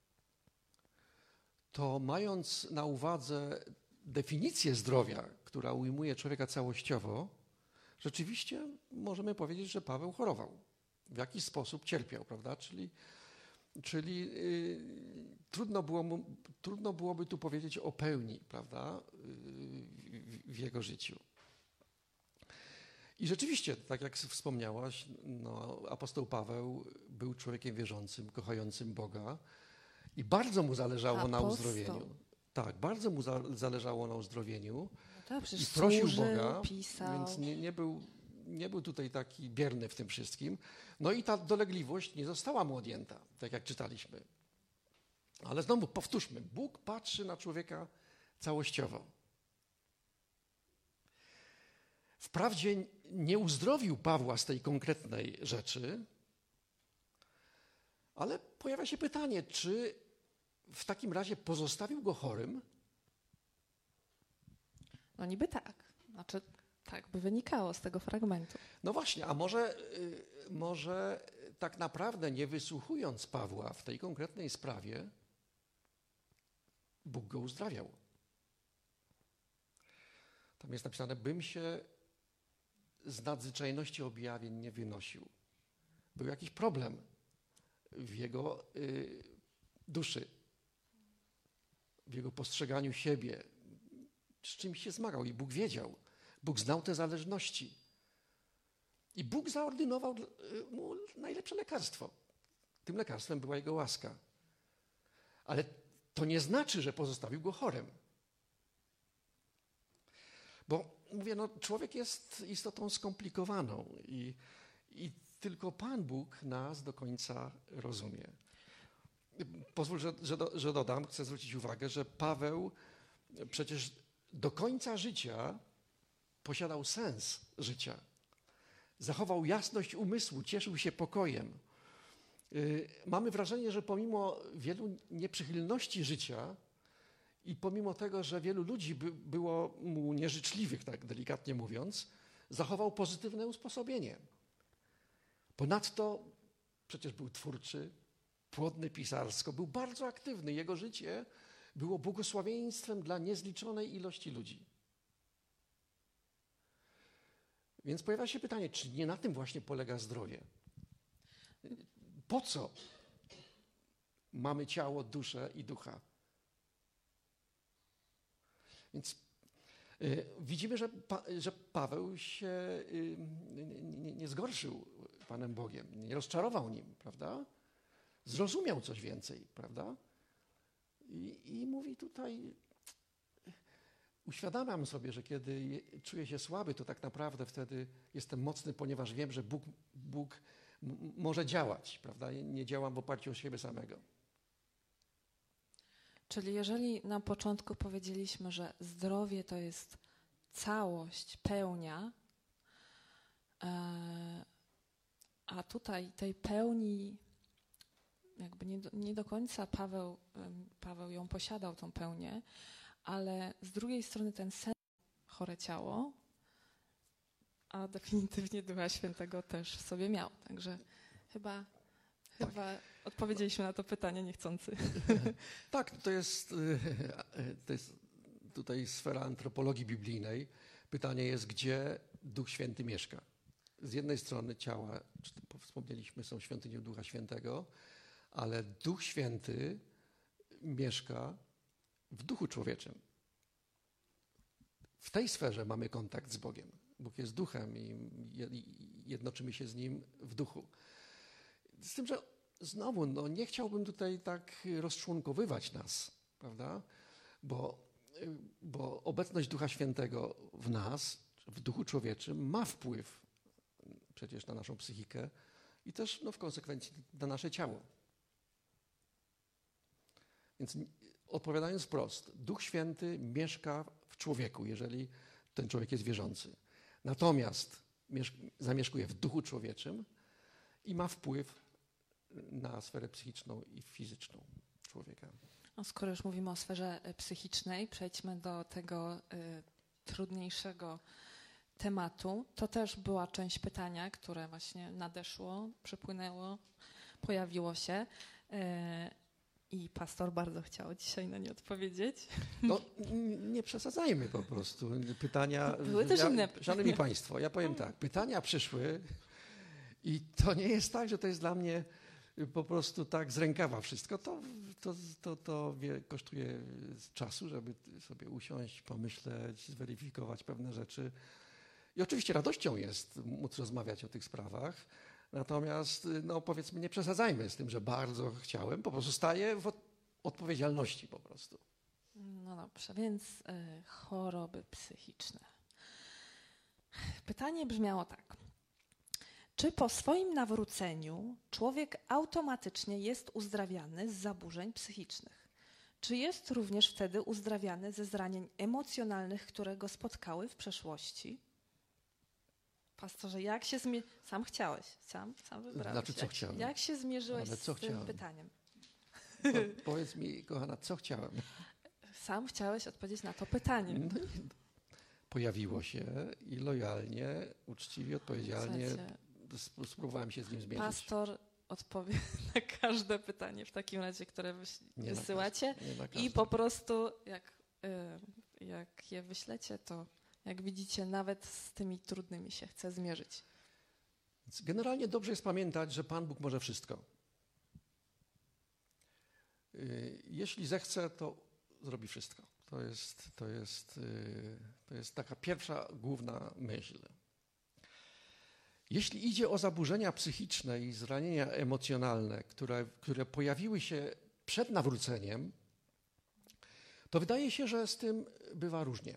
to mając na uwadze definicję zdrowia, która ujmuje człowieka całościowo, rzeczywiście możemy powiedzieć, że Paweł chorował. W jakiś sposób cierpiał, prawda? Czyli, czyli yy, trudno, było mu, trudno byłoby tu powiedzieć o pełni, prawda? Yy, w, w jego życiu. I rzeczywiście, tak jak wspomniałaś, no, apostoł Paweł był człowiekiem wierzącym, kochającym Boga i bardzo mu zależało Apostoł. na uzdrowieniu. Tak, bardzo mu za, zależało na uzdrowieniu No tak, i prosił służył, Boga, pisał. więc nie, nie, był, nie był tutaj taki bierny w tym wszystkim. No i ta dolegliwość nie została mu odjęta, tak jak czytaliśmy. Ale znowu powtórzmy, Bóg patrzy na człowieka całościowo. Wprawdzie nie uzdrowił Pawła z tej konkretnej rzeczy, ale pojawia się pytanie, czy w takim razie pozostawił go chorym? No niby tak. Znaczy, tak by wynikało z tego fragmentu. No właśnie, a może, y, może tak naprawdę nie wysłuchując Pawła w tej konkretnej sprawie, Bóg go uzdrawiał. Tam jest napisane, bym się z nadzwyczajności objawień nie wynosił. Był jakiś problem w jego y, duszy, w jego postrzeganiu siebie, z czymś się zmagał i Bóg wiedział. Bóg znał te zależności. I Bóg zaordynował mu najlepsze lekarstwo. Tym lekarstwem była jego łaska. Ale to nie znaczy, że pozostawił go chorym. Bo mówię, no, człowiek jest istotą skomplikowaną i, i tylko Pan Bóg nas do końca rozumie. Pozwól, że, że, do, że dodam, chcę zwrócić uwagę, że Paweł przecież do końca życia posiadał sens życia. Zachował jasność umysłu, cieszył się pokojem. Yy, mamy wrażenie, że pomimo wielu nieprzychylności życia i pomimo tego, że wielu ludzi by, było mu nieżyczliwych, tak delikatnie mówiąc, zachował pozytywne usposobienie. Ponadto przecież był twórczy, płodny pisarsko, był bardzo aktywny. Jego życie było błogosławieństwem dla niezliczonej ilości ludzi. Więc pojawia się pytanie, czy nie na tym właśnie polega zdrowie? Po co mamy ciało, duszę i ducha? Więc y, widzimy, że, pa, że Paweł się y, nie, nie zgorszył Panem Bogiem, nie rozczarował nim, prawda? Zrozumiał coś więcej, prawda? I, i mówi tutaj, uświadamiam sobie, że kiedy czuję się słaby, to tak naprawdę wtedy jestem mocny, ponieważ wiem, że Bóg, Bóg m- może działać, prawda? Nie działam w oparciu o siebie samego. Czyli jeżeli na początku powiedzieliśmy, że zdrowie to jest całość, pełnia, e, a tutaj tej pełni jakby nie do, nie do końca Paweł, Paweł ją posiadał, tą pełnię, ale z drugiej strony ten sen, chore ciało, a definitywnie Ducha Świętego też w sobie miał. Także chyba, Tak. chyba odpowiedzieliśmy na to pytanie niechcący. Tak, to jest, to jest tutaj sfera antropologii biblijnej. Pytanie jest, gdzie Duch Święty mieszka. Z jednej strony ciała, wspomnieliśmy, są świątynią Ducha Świętego, ale Duch Święty mieszka w duchu człowieczym. W tej sferze mamy kontakt z Bogiem. Bóg jest duchem i jednoczymy się z Nim w duchu. Z tym, że znowu, no, nie chciałbym tutaj tak rozczłonkowywać nas, prawda? Bo, bo obecność Ducha Świętego w nas, w duchu człowieczym ma wpływ przecież na naszą psychikę i też no, w konsekwencji na nasze ciało. Więc odpowiadając wprost, Duch Święty mieszka w człowieku, jeżeli ten człowiek jest wierzący. Natomiast zamieszkuje w duchu człowieczym i ma wpływ na sferę psychiczną i fizyczną człowieka. No, skoro już mówimy o sferze psychicznej, przejdźmy do tego y, trudniejszego tematu. To też była część pytania, które właśnie nadeszło, przypłynęło, pojawiło się y, i pastor bardzo chciał dzisiaj na nie odpowiedzieć. No, nie przesadzajmy po prostu. Pytania... Były też ja, inne. Szanowni Państwo, ja powiem tak, pytania przyszły i to nie jest tak, że to jest dla mnie po prostu tak z rękawa wszystko. To, to, to, to wie, kosztuje czasu, żeby sobie usiąść, pomyśleć, zweryfikować pewne rzeczy. I oczywiście radością jest móc rozmawiać o tych sprawach, natomiast no, powiedzmy nie przesadzajmy z tym, że bardzo chciałem, po prostu staję w od- odpowiedzialności po prostu. No dobrze, więc y, choroby psychiczne. Pytanie brzmiało tak. Czy po swoim nawróceniu człowiek automatycznie jest uzdrawiany z zaburzeń psychicznych? Czy jest również wtedy uzdrawiany ze zranień emocjonalnych, które go spotkały w przeszłości? Pastorze, jak się zmie... Sam chciałeś, sam, sam wybrałeś. Znaczy, co jak, chciałem? Jak się zmierzyłeś Ale co z tym chciałem? pytaniem? No, powiedz mi, kochana, co chciałem? Sam chciałeś odpowiedzieć na to pytanie. No, i pojawiło się i lojalnie, uczciwie, odpowiedzialnie Słuchajcie, sp- spróbowałem się z nim zmierzyć. pastor odpowie na każde pytanie w takim razie, które wyś- Nie na wysyłacie każde, nie na i każde. po prostu jak, y, jak je wyślecie, to jak widzicie, nawet z tymi trudnymi się chce zmierzyć. Więc generalnie dobrze jest pamiętać, że Pan Bóg może wszystko. Y, Jeśli zechce, to zrobi wszystko. To jest, to jest, y, to jest taka pierwsza główna myśl. Jeśli idzie o zaburzenia psychiczne i zranienia emocjonalne, które, które pojawiły się przed nawróceniem, to wydaje się, że z tym bywa różnie.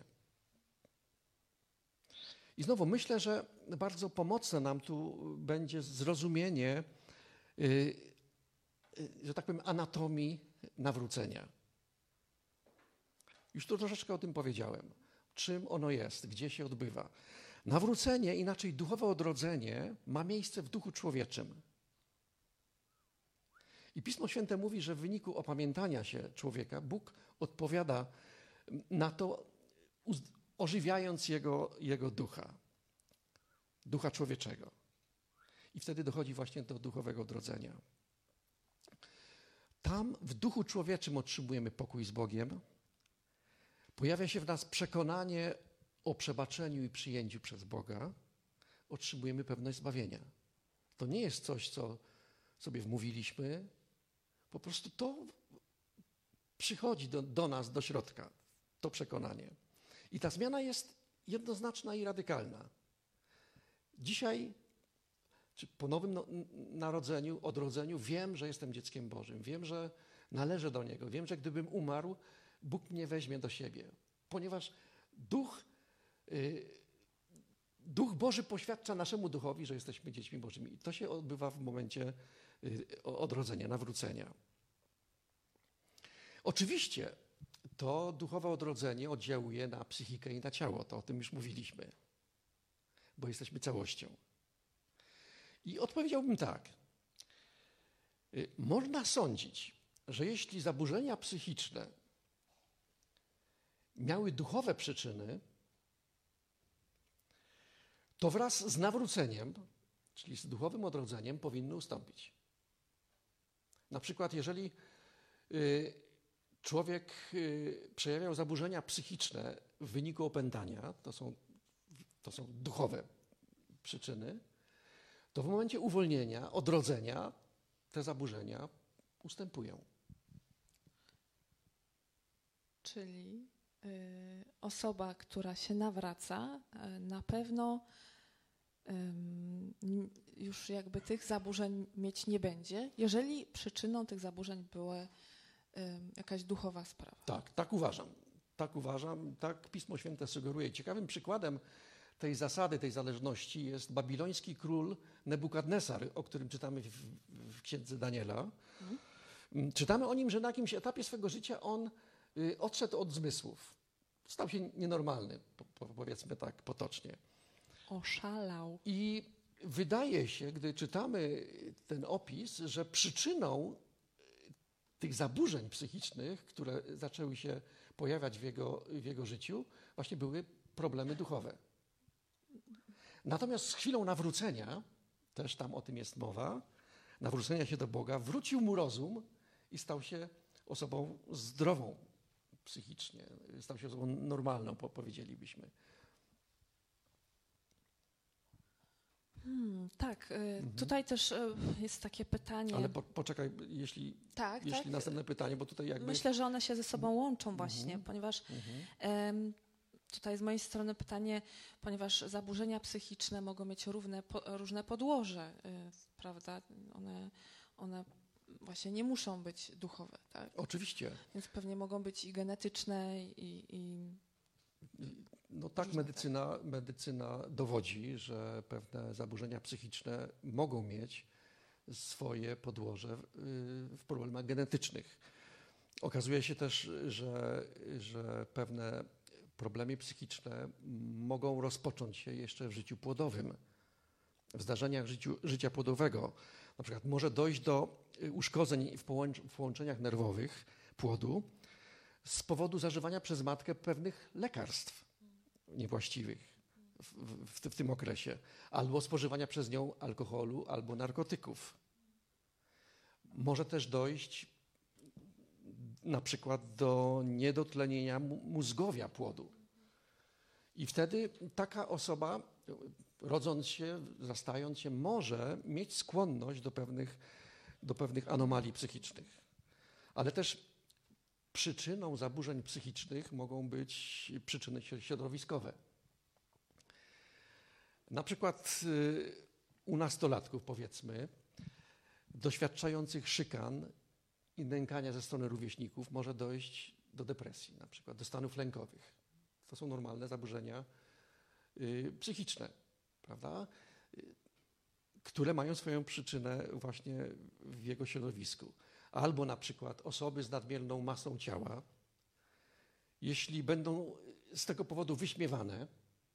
I znowu myślę, że bardzo pomocne nam tu będzie zrozumienie, y, y, że tak powiem, anatomii nawrócenia. Już tu troszeczkę o tym powiedziałem. Czym ono jest, gdzie się odbywa. Nawrócenie, inaczej duchowe odrodzenie, ma miejsce w duchu człowieczym. I Pismo Święte mówi, że w wyniku opamiętania się człowieka Bóg odpowiada na to, ożywiając jego, jego ducha, ducha człowieczego. I wtedy dochodzi właśnie do duchowego odrodzenia. Tam w duchu człowieczym otrzymujemy pokój z Bogiem. Pojawia się w nas przekonanie o przebaczeniu i przyjęciu przez Boga. Otrzymujemy pewność zbawienia. To nie jest coś, co sobie wmówiliśmy. Po prostu to przychodzi do, do nas, do środka, to przekonanie. I ta zmiana jest jednoznaczna i radykalna. Dzisiaj, czy po nowym no, narodzeniu, odrodzeniu, wiem, że jestem dzieckiem Bożym. Wiem, że należę do Niego. Wiem, że gdybym umarł, Bóg mnie weźmie do siebie. Ponieważ Duch, y, Duch Boży poświadcza naszemu duchowi, że jesteśmy dziećmi Bożymi. I to się odbywa w momencie y, odrodzenia, nawrócenia. Oczywiście to duchowe odrodzenie oddziałuje na psychikę i na ciało. To o tym już mówiliśmy. Bo jesteśmy całością. I odpowiedziałbym tak. Y, można sądzić, że jeśli zaburzenia psychiczne miały duchowe przyczyny, to wraz z nawróceniem, czyli z duchowym odrodzeniem, powinny ustąpić. Na przykład, jeżeli y, człowiek y, przejawiał zaburzenia psychiczne w wyniku opętania, to są, to są duchowe przyczyny, to w momencie uwolnienia, odrodzenia te zaburzenia ustępują. Czyli y, osoba, która się nawraca, y, na pewno y, już jakby tych zaburzeń mieć nie będzie, jeżeli przyczyną tych zaburzeń była y, jakaś duchowa sprawa. Tak, tak uważam. Tak uważam, tak Pismo Święte sugeruje. Ciekawym przykładem tej zasady, tej zależności jest babiloński król Nebukadnesar, o którym czytamy w, w księdze Daniela. Mhm. Czytamy o nim, że na jakimś etapie swego życia on y, odszedł od zmysłów. Stał się nienormalny, po, po, powiedzmy tak potocznie. Oszalał. I wydaje się, gdy czytamy ten opis, że przyczyną tych zaburzeń psychicznych, które zaczęły się pojawiać w jego, w jego życiu, właśnie były problemy duchowe. Natomiast z chwilą nawrócenia, też tam o tym jest mowa, nawrócenia się do Boga, wrócił mu rozum i stał się osobą zdrową psychicznie. Stał się osobą normalną, powiedzielibyśmy. Hmm, tak, y, mhm. tutaj też y, jest takie pytanie. Ale po, poczekaj, jeśli, tak, jeśli tak. następne pytanie, bo tutaj jakby... Myślę, że one się ze sobą łączą właśnie, mhm. ponieważ mhm. y, tutaj z mojej strony pytanie, ponieważ zaburzenia psychiczne mogą mieć równe, po, różne podłoże, y, prawda? One, one właśnie nie muszą być duchowe, tak? Oczywiście. Więc pewnie mogą być i genetyczne, i... i no tak, różne, medycyna, tak, medycyna dowodzi, że pewne zaburzenia psychiczne mogą mieć swoje podłoże w, w problemach genetycznych. Okazuje się też, że, że pewne problemy psychiczne mogą rozpocząć się jeszcze w życiu płodowym, w zdarzeniach życiu, życia płodowego. Na przykład może dojść do uszkodzeń w, połącz, w połączeniach nerwowych płodu z powodu zażywania przez matkę pewnych lekarstw niewłaściwych w, w, w tym okresie, albo spożywania przez nią alkoholu, albo narkotyków. Może też dojść na przykład do niedotlenienia mózgowia płodu. I wtedy taka osoba, rodząc się, zastając się, może mieć skłonność do pewnych, do pewnych anomalii psychicznych. Ale też przyczyną zaburzeń psychicznych mogą być przyczyny środowiskowe. Na przykład u nastolatków, powiedzmy, doświadczających szykan i nękania ze strony rówieśników może dojść do depresji, na przykład do stanów lękowych. To są normalne zaburzenia y, psychiczne, prawda? Y, które mają swoją przyczynę właśnie w jego środowisku. Albo na przykład osoby z nadmierną masą ciała, jeśli będą z tego powodu wyśmiewane,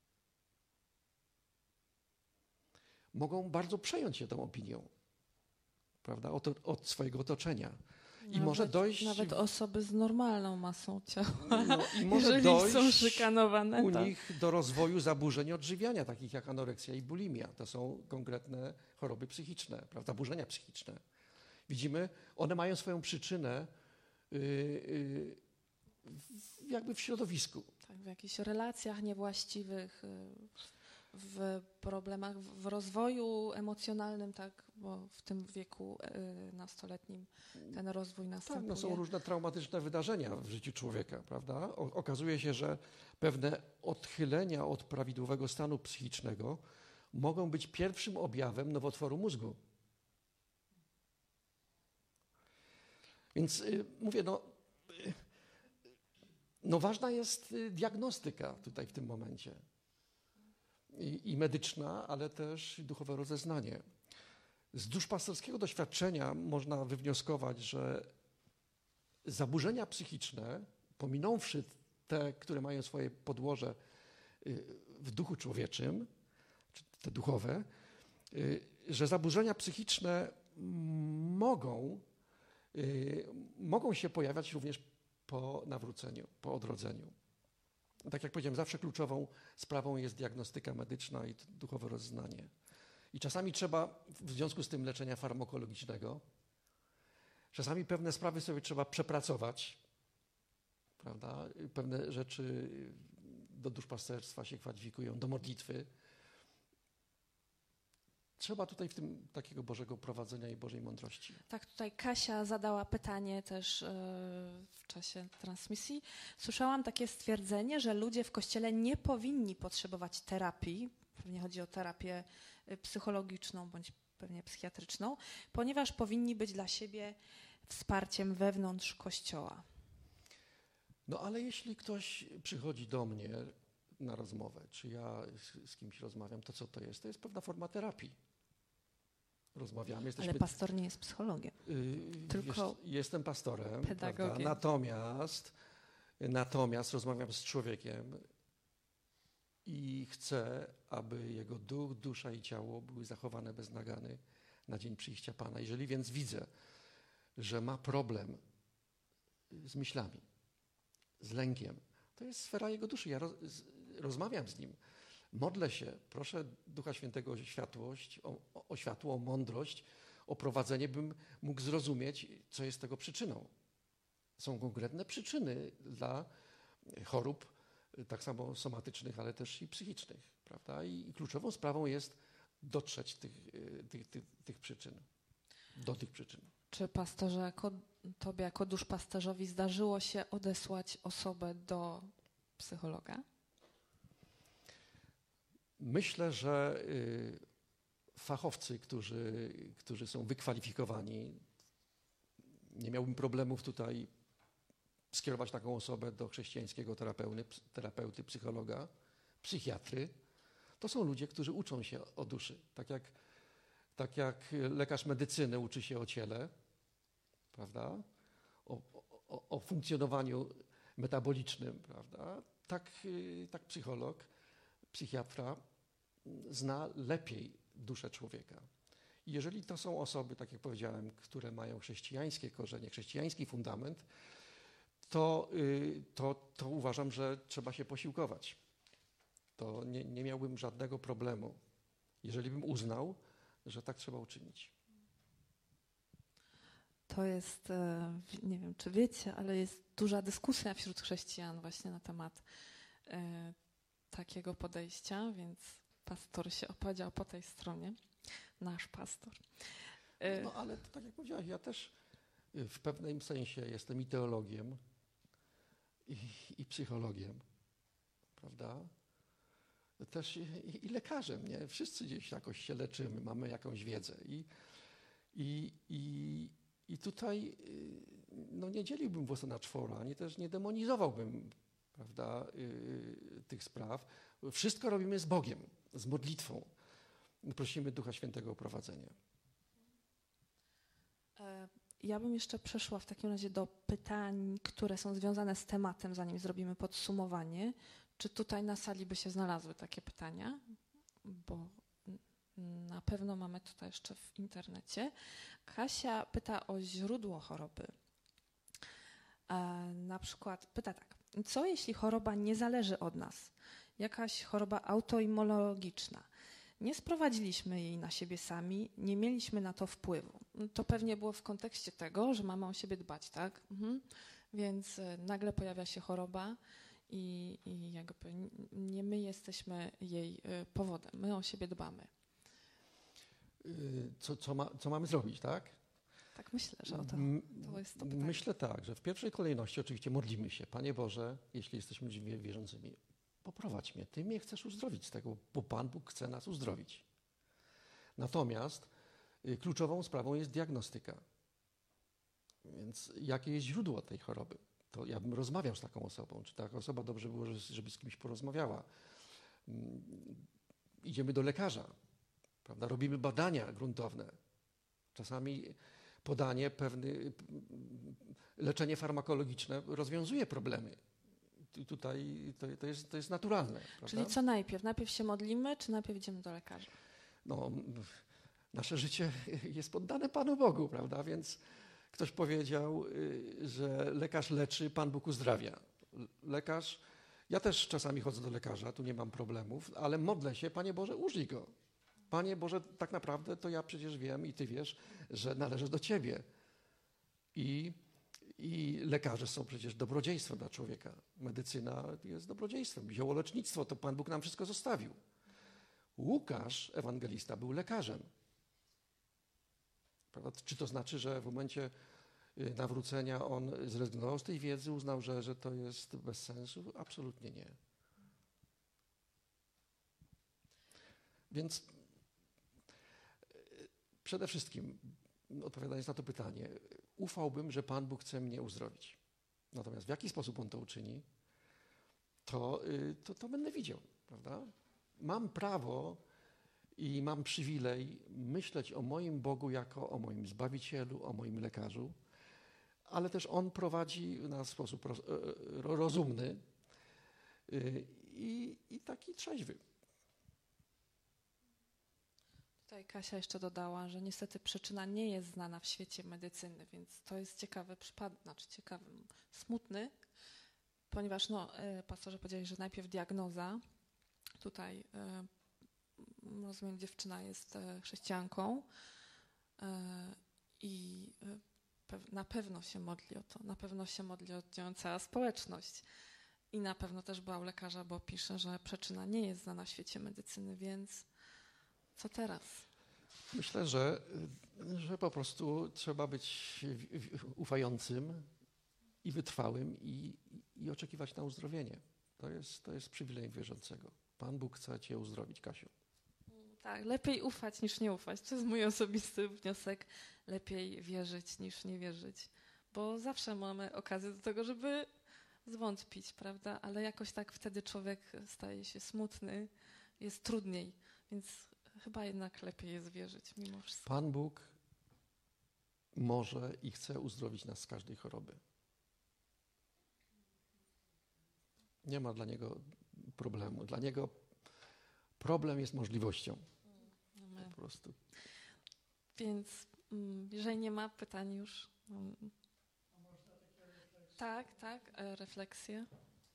mogą bardzo przejąć się tą opinią, prawda, od, od swojego otoczenia. I nawet, może dojść... Nawet osoby z normalną masą ciała, no, i może jeżeli dojść są szykanowane, u to... nich do rozwoju zaburzeń odżywiania, takich jak anoreksja i bulimia. To są konkretne choroby psychiczne, prawda, zaburzenia psychiczne. Widzimy, one mają swoją przyczynę yy, yy, w, jakby w środowisku. Tak, w jakichś relacjach niewłaściwych, w problemach w rozwoju emocjonalnym, tak, bo w tym wieku y, nastoletnim ten rozwój następuje. Tak, no są różne traumatyczne wydarzenia w życiu człowieka, prawda? O, okazuje się, że pewne odchylenia od prawidłowego stanu psychicznego mogą być pierwszym objawem nowotworu mózgu. Więc y, mówię, no, y, no ważna jest y, diagnostyka tutaj w tym momencie. I, i medyczna, ale też duchowe rozeznanie. Z duszpasterskiego doświadczenia można wywnioskować, że zaburzenia psychiczne, pominąwszy te, które mają swoje podłoże w duchu człowieczym, czy te duchowe, że zaburzenia psychiczne mogą, mogą się pojawiać również po nawróceniu, po odrodzeniu. Tak jak powiedziałem, zawsze kluczową sprawą jest diagnostyka medyczna i duchowe rozeznanie. I czasami trzeba, w związku z tym, leczenia farmakologicznego, czasami pewne sprawy sobie trzeba przepracować, prawda? Pewne rzeczy do duszpasterstwa się kwalifikują, do modlitwy. Trzeba tutaj w tym takiego Bożego prowadzenia i Bożej mądrości. Tak, tutaj Kasia zadała pytanie też w czasie transmisji. Słyszałam takie stwierdzenie, że ludzie w Kościele nie powinni potrzebować terapii, pewnie chodzi o terapię psychologiczną bądź pewnie psychiatryczną, ponieważ powinni być dla siebie wsparciem wewnątrz Kościoła. No ale jeśli ktoś przychodzi do mnie na rozmowę, czy ja z, z kimś rozmawiam, to co to jest? To jest pewna forma terapii. Rozmawiamy. Jesteśmy, ale pastor nie jest psychologiem, yy, tylko wiesz, jestem pastorem, pedagogiem. Natomiast, natomiast rozmawiam z człowiekiem i chcę, aby jego duch, dusza i ciało były zachowane bez nagany na dzień przyjścia Pana. Jeżeli więc widzę, że ma problem z myślami, z lękiem. To jest sfera jego duszy. Ja roz, z, rozmawiam z nim, modlę się, proszę Ducha Świętego o światłość, o, o światło, o mądrość, o prowadzenie, bym mógł zrozumieć, co jest tego przyczyną. Są konkretne przyczyny dla chorób, tak samo somatycznych, ale też i psychicznych, prawda? I, i kluczową sprawą jest dotrzeć tych, tych, tych, tych przyczyn, do tych przyczyn. Czy pastorze, jako, tobie jako duszpasterzowi zdarzyło się odesłać osobę do psychologa? Myślę, że y, fachowcy, którzy, którzy są wykwalifikowani, nie miałbym problemów tutaj skierować taką osobę do chrześcijańskiego terapeuty, terapeuty, psychologa, psychiatry. To są ludzie, którzy uczą się o duszy. Tak jak, tak jak lekarz medycyny uczy się o ciele, prawda? O, o, o funkcjonowaniu metabolicznym, prawda? Tak, tak psycholog, psychiatra zna lepiej duszę człowieka. I jeżeli to są osoby, tak jak powiedziałem, które mają chrześcijańskie korzenie, chrześcijański fundament, to, to, to uważam, że trzeba się posiłkować. To nie, nie miałbym żadnego problemu, jeżeli bym uznał, że tak trzeba uczynić. To jest, nie wiem, czy wiecie, ale jest duża dyskusja wśród chrześcijan właśnie na temat e, takiego podejścia, więc pastor się opowiedział po tej stronie, nasz pastor. E, no ale to, tak jak powiedziałeś, ja też w pewnym sensie jestem i teologiem, i, i psychologiem, prawda? Też i, i lekarzem, nie? Wszyscy gdzieś jakoś się leczymy, mamy jakąś wiedzę. I, i, i, i tutaj no, nie dzieliłbym włosa na czworo, ani też nie demonizowałbym, prawda, yy, tych spraw. Wszystko robimy z Bogiem, z modlitwą. Prosimy Ducha Świętego o prowadzenie. Ja bym jeszcze przeszła w takim razie do pytań, które są związane z tematem, zanim zrobimy podsumowanie. Czy tutaj na sali by się znalazły takie pytania? Bo na pewno mamy tutaj jeszcze w internecie. Kasia pyta o źródło choroby. E, na przykład pyta tak, co jeśli choroba nie zależy od nas? Jakaś choroba autoimmunologiczna. Nie sprowadziliśmy jej na siebie sami, nie mieliśmy na to wpływu. To pewnie było w kontekście tego, że mamy o siebie dbać, tak? Mhm. Więc nagle pojawia się choroba i, i jakby nie my jesteśmy jej powodem, my o siebie dbamy. Co, co, ma, co mamy zrobić, tak? Tak myślę, że o to, to jest to pytanie. Myślę tak, że w pierwszej kolejności oczywiście modlimy się. Panie Boże, jeśli jesteśmy ludźmi wierzącymi, poprowadź mnie, Ty mnie chcesz uzdrowić z tego, bo Pan Bóg chce nas uzdrowić. Natomiast y, kluczową sprawą jest diagnostyka. Więc jakie jest źródło tej choroby? To ja bym rozmawiał z taką osobą. Czy taka osoba dobrze było, żeby z kimś porozmawiała? Mm, idziemy do lekarza, prawda? Robimy badania gruntowne. Czasami podanie, pewne leczenie farmakologiczne rozwiązuje problemy. Tutaj to, to, jest, to jest naturalne. Prawda? Czyli co najpierw? Najpierw się modlimy, czy najpierw idziemy do lekarza? No, nasze życie jest poddane Panu Bogu, prawda? Więc ktoś powiedział, że lekarz leczy, Pan Bóg uzdrawia. Lekarz, ja też czasami chodzę do lekarza, tu nie mam problemów, ale modlę się, Panie Boże, użyj go. Panie Boże, tak naprawdę to ja przecież wiem i Ty wiesz, że należę do Ciebie. I I lekarze są przecież dobrodziejstwem dla człowieka. Medycyna jest dobrodziejstwem. Ziołolecznictwo to Pan Bóg nam wszystko zostawił. Łukasz, ewangelista, był lekarzem. Prawda? Czy to znaczy, że w momencie nawrócenia on zrezygnował z tej wiedzy, uznał, że, że to jest bez sensu? Absolutnie nie. Więc przede wszystkim, odpowiadając na to pytanie, ufałbym, że Pan Bóg chce mnie uzdrowić. Natomiast w jaki sposób On to uczyni, to, to, to będę widział, prawda? Mam prawo i mam przywilej myśleć o moim Bogu jako o moim Zbawicielu, o moim lekarzu, ale też On prowadzi nas w sposób roz, rozumny i, i taki trzeźwy. Tutaj Kasia jeszcze dodała, że niestety przyczyna nie jest znana w świecie medycyny, więc to jest ciekawy przypadek, znaczy ciekawy, smutny, ponieważ no, e, pastorze powiedzieli, że najpierw diagnoza. Tutaj e, rozumiem, dziewczyna jest e, chrześcijanką e, i e, pe- na pewno się modli o to, na pewno się modli o nią cała społeczność. I na pewno też była u lekarza, bo pisze, że przyczyna nie jest znana w świecie medycyny, więc co teraz? Myślę, że, że po prostu trzeba być w- w- ufającym i wytrwałym i, i oczekiwać na uzdrowienie. To jest, to jest przywilej wierzącego. Pan Bóg chce cię uzdrowić, Kasiu. Tak, lepiej ufać niż nie ufać. To jest mój osobisty wniosek. Lepiej wierzyć niż nie wierzyć, bo zawsze mamy okazję do tego, żeby zwątpić, prawda? Ale jakoś tak wtedy człowiek staje się smutny, jest trudniej, więc chyba jednak lepiej jest wierzyć mimo wszystko. Pan Bóg może i chce uzdrowić nas z każdej choroby. Nie ma dla Niego problemu. Dla Niego problem jest możliwością. Amen. Po prostu. Więc mm, jeżeli nie ma pytań już. mm, Tak, tak, e, refleksje.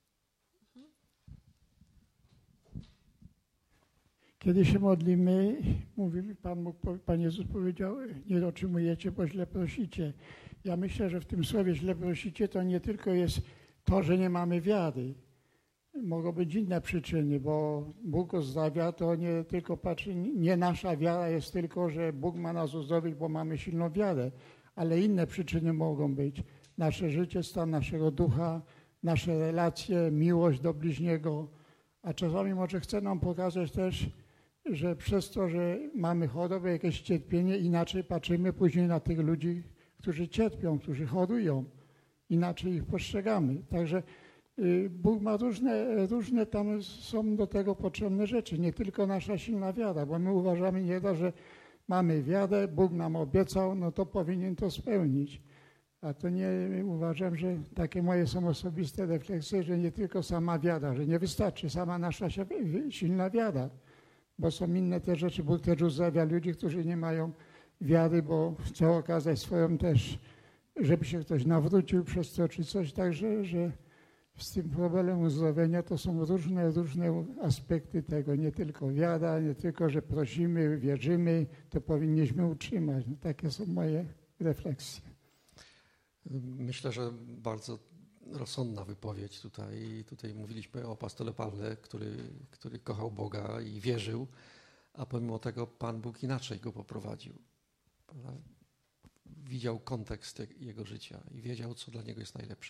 Kiedy się modlimy, mówi Pan Bóg, Pan Jezus powiedział, nie otrzymujecie, bo źle prosicie. Ja myślę, że w tym słowie źle prosicie to nie tylko jest to, że nie mamy wiary. Mogą być inne przyczyny, bo Bóg uzdrawia, to nie tylko patrzy, nie nasza wiara jest tylko, że Bóg ma nas uzdrowić, bo mamy silną wiarę, ale inne przyczyny mogą być. Nasze życie, stan naszego ducha, nasze relacje, miłość do bliźniego, a czasami może chce nam pokazać też, że przez to, że mamy chorobę, jakieś cierpienie, inaczej patrzymy później na tych ludzi, którzy cierpią, którzy chorują. Inaczej ich postrzegamy. Także y, Bóg ma różne, różne tam są do tego potrzebne rzeczy, nie tylko nasza silna wiara, bo my uważamy nie że mamy wiarę, Bóg nam obiecał, no to powinien to spełnić. A to nie, uważam, że takie moje są osobiste refleksje, że nie tylko sama wiara, że nie wystarczy sama nasza silna wiara, bo są inne te rzeczy. Bóg też uzdrawia ludzi, którzy nie mają wiary, bo chcą okazać swoją też, żeby się ktoś nawrócił przez to czy coś, także, że z tym problemem uzdrowienia to są różne, różne aspekty tego, nie tylko wiara, nie tylko, że prosimy, wierzymy, to powinniśmy utrzymać. No, takie są moje refleksje. Myślę, że bardzo rozsądna wypowiedź tutaj. Tutaj mówiliśmy o apostole Pawle, który, który kochał Boga i wierzył, a pomimo tego Pan Bóg inaczej go poprowadził. Prawda? Widział kontekst jego życia i wiedział, co dla niego jest najlepsze.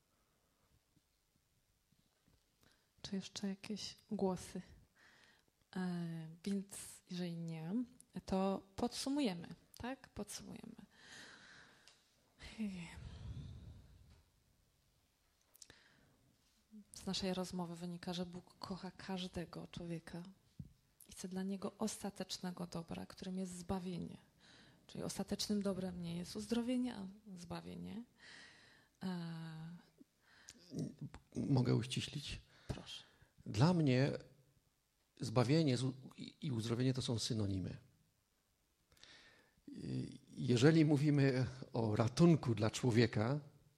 Czy jeszcze jakieś głosy? E, więc jeżeli nie, to podsumujemy, tak? Podsumujemy. Z naszej rozmowy wynika, że Bóg kocha każdego człowieka i chce dla niego ostatecznego dobra, którym jest zbawienie. Czyli ostatecznym dobrem nie jest uzdrowienie, a zbawienie. E, Mogę uściślić? proszę. Dla mnie zbawienie i uzdrowienie to są synonimy. Jeżeli mówimy o ratunku dla człowieka,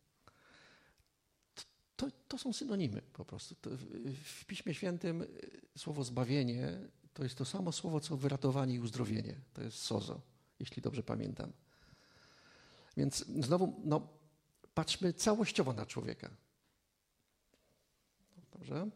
to, to są synonimy po prostu. To w Piśmie Świętym słowo zbawienie to jest to samo słowo, co wyratowanie i uzdrowienie. To jest sozo, jeśli dobrze pamiętam. Więc znowu, no, patrzmy całościowo na człowieka. Dobrze?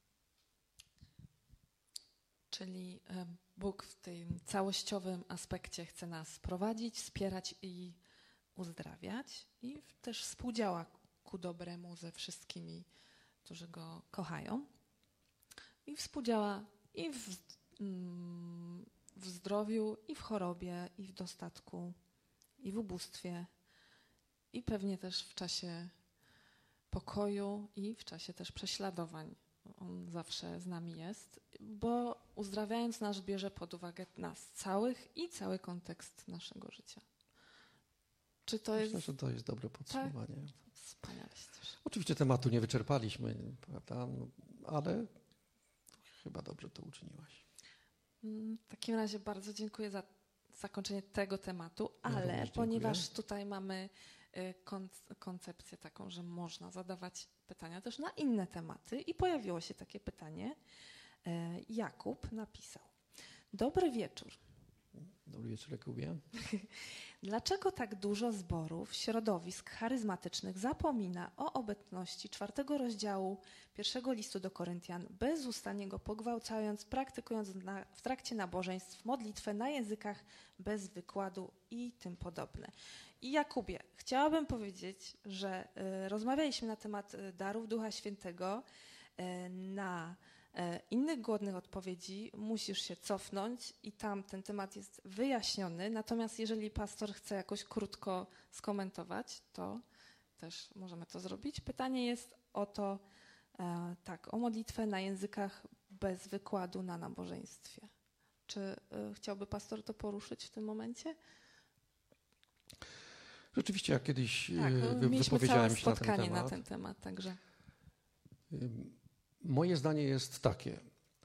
Czyli Bóg w tym całościowym aspekcie chce nas prowadzić, wspierać i uzdrawiać i też współdziała ku dobremu ze wszystkimi, którzy Go kochają. I współdziała i w, w zdrowiu, i w chorobie, i w dostatku, i w ubóstwie, i pewnie też w czasie pokoju, i w czasie też prześladowań. On zawsze z nami jest, bo uzdrawiając nas bierze pod uwagę nas całych i cały kontekst naszego życia. Czy to Myślę, jest... że to jest dobre podsumowanie. Tak? Wspaniale też. Oczywiście tematu nie wyczerpaliśmy, prawda? No, ale chyba dobrze to uczyniłaś. W takim razie bardzo dziękuję za zakończenie tego tematu, ale również ponieważ dziękuję. tutaj mamy y, kon- koncepcję taką, że można zadawać pytania też na inne tematy i pojawiło się takie pytanie. Y, Jakub napisał: Dobry wieczór. Dobry wieczór, Jakubie. Dlaczego tak dużo zborów, środowisk charyzmatycznych zapomina o obecności czwartego rozdziału pierwszego listu do Koryntian, bezustannie go pogwałcając, praktykując na, w trakcie nabożeństw modlitwę na językach bez wykładu i tym podobne? I Jakubie, chciałabym powiedzieć, że y, rozmawialiśmy na temat y, darów Ducha Świętego. Y, na y, innych głodnych odpowiedzi musisz się cofnąć i tam ten temat jest wyjaśniony. Natomiast jeżeli pastor chce jakoś krótko skomentować, to też możemy to zrobić. Pytanie jest o to, e, tak, o modlitwę na językach bez wykładu na nabożeństwie. Czy e, chciałby pastor to poruszyć w tym momencie? Rzeczywiście, ja kiedyś Tak, e, no, wy, mieliśmy całe wypowiedziałem się na ten spotkanie temat. na ten temat, także. Ym, Moje zdanie jest takie,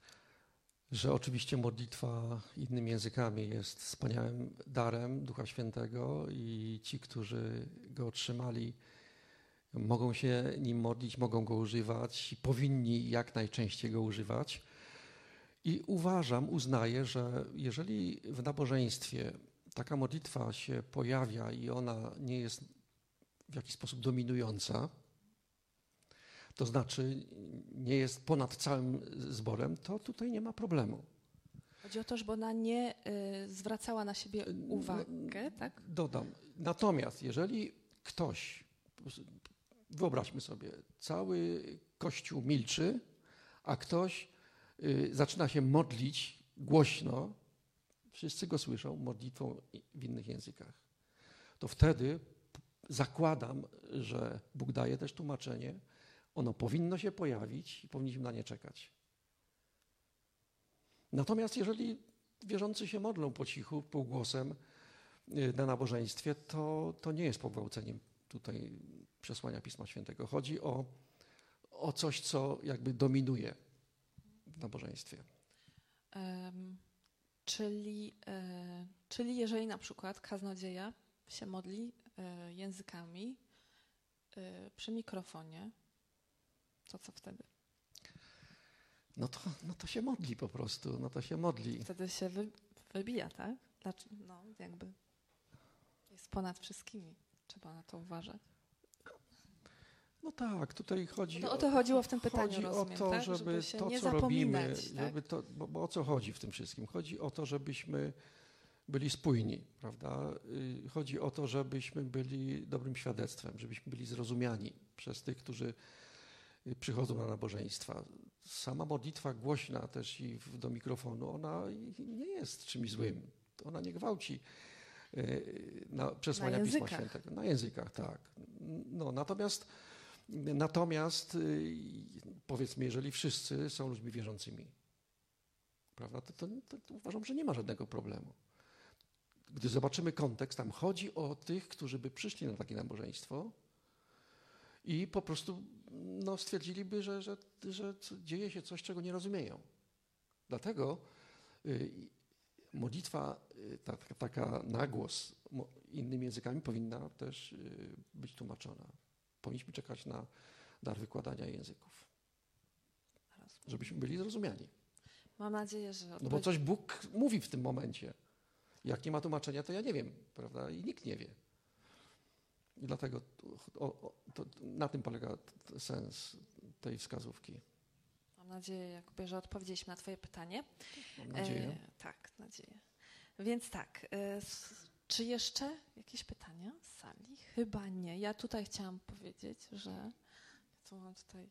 że oczywiście modlitwa innymi językami jest wspaniałym darem Ducha Świętego i ci, którzy go otrzymali, mogą się nim modlić, mogą go używać i powinni jak najczęściej go używać. I uważam, uznaję, że jeżeli w nabożeństwie taka modlitwa się pojawia i ona nie jest w jakiś sposób dominująca, to znaczy nie jest ponad całym zborem, to tutaj nie ma problemu. Chodzi o to, żeby ona nie y, zwracała na siebie uwagę, tak? Dodam. Natomiast jeżeli ktoś, wyobraźmy sobie, cały Kościół milczy, a ktoś y, zaczyna się modlić głośno, wszyscy go słyszą, modlitwą w innych językach, to wtedy zakładam, że Bóg daje też tłumaczenie, ono powinno się pojawić i powinniśmy na nie czekać. Natomiast jeżeli wierzący się modlą po cichu, półgłosem na nabożeństwie, to, to nie jest pogwałceniem tutaj przesłania Pisma Świętego. Chodzi o, o coś, co jakby dominuje w nabożeństwie. Um, czyli, e, czyli jeżeli na przykład kaznodzieja się modli e, językami e, przy mikrofonie, to co wtedy? No to, no to się modli po prostu, no to się modli. Wtedy się wy, wybija, tak? Znaczy, no jakby jest ponad wszystkimi. Trzeba na to uważać. No tak, tutaj chodzi No to o to chodziło w tym pytaniu, chodzi rozumiem, o to, tak? żeby, Żeby się to, nie co robimy, zapominać, tak? żeby to, bo, bo o co chodzi w tym wszystkim? Chodzi o to, żebyśmy byli spójni, prawda? Y, Chodzi o to, żebyśmy byli dobrym świadectwem, żebyśmy byli zrozumiani przez tych, którzy y, przychodzą na nabożeństwa. Sama modlitwa głośna też i w, do mikrofonu, ona nie jest czymś złym. Ona nie gwałci y, na przesłania Na Pisma językach. Świętego. Na językach, tak. No, natomiast Natomiast y, powiedzmy, jeżeli wszyscy są ludźmi wierzącymi, prawda, to, to, to, to uważam, że nie ma żadnego problemu. Gdy zobaczymy kontekst, tam chodzi o tych, którzy by przyszli na takie nabożeństwo i po prostu no, stwierdziliby, że, że, że dzieje się coś, czego nie rozumieją. Dlatego y, modlitwa y, ta, ta, taka na głos mo, innymi językami powinna też y, być tłumaczona. Powinniśmy czekać na dar wykładania języków, żebyśmy byli zrozumiani. Mam nadzieję, że... No bo coś Bóg mówi w tym momencie. Jak nie ma tłumaczenia, to ja nie wiem, prawda? I nikt nie wie. I dlatego o, o, to, na tym polega t- sens tej wskazówki. Mam nadzieję, Jakubie, że odpowiedzieliśmy na twoje pytanie. Mam nadzieję. E, tak, nadzieję. Więc tak, e, s, czy jeszcze jakieś pytania z sali? Chyba nie. Ja tutaj chciałam powiedzieć, że ja tu mam tutaj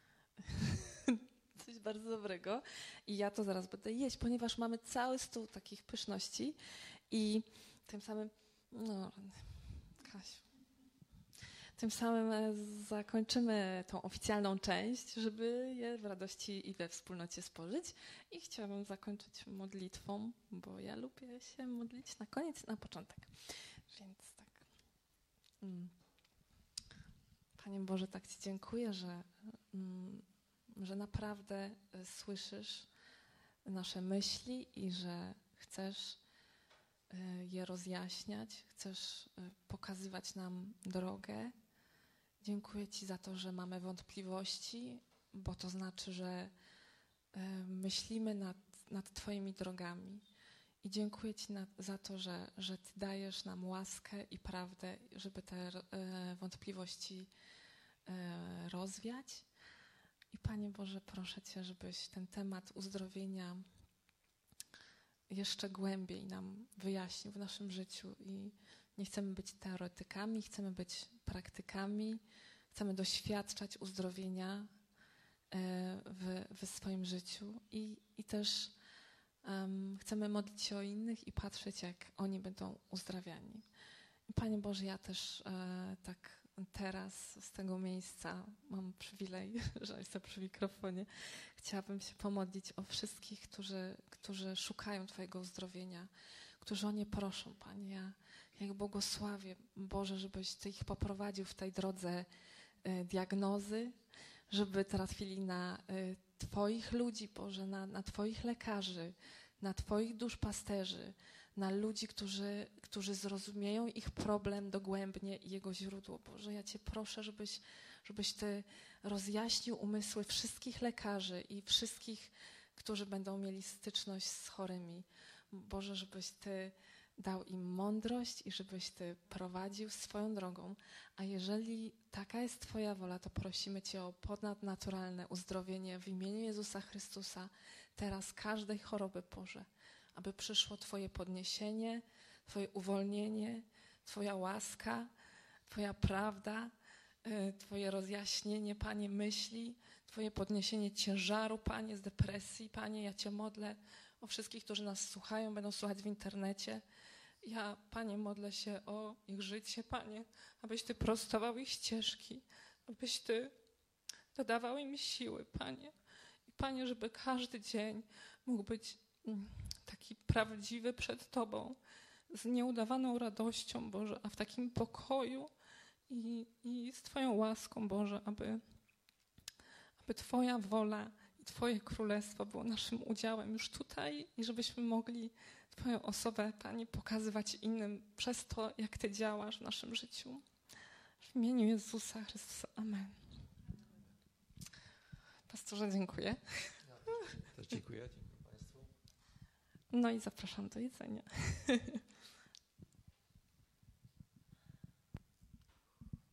coś bardzo dobrego i ja to zaraz będę jeść, ponieważ mamy cały stół takich pyszności i tym samym, no, Kasiu, tym samym e, zakończymy tą oficjalną część, żeby je w radości i we wspólnocie spożyć. I chciałabym zakończyć modlitwą, bo ja lubię się modlić na koniec, na początek. Więc tak. Mm. Panie Boże, tak Ci dziękuję, że, mm, że naprawdę słyszysz nasze myśli i że chcesz je rozjaśniać, chcesz pokazywać nam drogę. Dziękuję Ci za to, że mamy wątpliwości, bo to znaczy, że myślimy nad, nad Twoimi drogami. I dziękuję Ci na, za to, że, że Ty dajesz nam łaskę i prawdę, żeby te e, wątpliwości e, rozwiać. I Panie Boże, proszę Cię, żebyś ten temat uzdrowienia jeszcze głębiej nam wyjaśnił w naszym życiu. I nie chcemy być teoretykami, chcemy być praktykami, chcemy doświadczać uzdrowienia e, w, w swoim życiu. I, i też Um, chcemy modlić się o innych i patrzeć, jak oni będą uzdrawiani. I Panie Boże, ja też e, tak teraz z tego miejsca mam przywilej, że jestem przy mikrofonie. Chciałabym się pomodlić o wszystkich, którzy, którzy szukają Twojego uzdrowienia, którzy o nie proszą, Panie. Ja jak błogosławię, Boże, żebyś Ty ich poprowadził w tej drodze e, diagnozy, żeby trafili na y, Twoich ludzi, Boże, na, na Twoich lekarzy, na Twoich duszpasterzy, na ludzi, którzy, którzy zrozumieją ich problem dogłębnie i jego źródło. Boże, ja Cię proszę, żebyś, żebyś Ty rozjaśnił umysły wszystkich lekarzy i wszystkich, którzy będą mieli styczność z chorymi. Boże, żebyś Ty dał im mądrość i żebyś Ty prowadził swoją drogą. A jeżeli taka jest Twoja wola, to prosimy Cię o ponadnaturalne uzdrowienie w imieniu Jezusa Chrystusa teraz każdej choroby, Boże, aby przyszło Twoje podniesienie, Twoje uwolnienie, Twoja łaska, Twoja prawda, Twoje rozjaśnienie, Panie, myśli, Twoje podniesienie ciężaru, Panie, z depresji. Panie, ja Cię modlę o wszystkich, którzy nas słuchają, będą słuchać w internecie. Ja, Panie, modlę się o ich życie, Panie, abyś Ty prostował ich ścieżki, abyś Ty dodawał im siły, Panie. I Panie, żeby każdy dzień mógł być taki prawdziwy przed Tobą, z nieudawaną radością, Boże, a w takim pokoju i, i z Twoją łaską, Boże, aby, aby Twoja wola i Twoje królestwo było naszym udziałem już tutaj i żebyśmy mogli Twoją osobę, Panie, pokazywać innym przez to, jak Ty działasz w naszym życiu. W imieniu Jezusa Chrystusa. Amen. Pastorze, dziękuję. Ja też dziękuję. Dziękuję Państwu. No i zapraszam do jedzenia.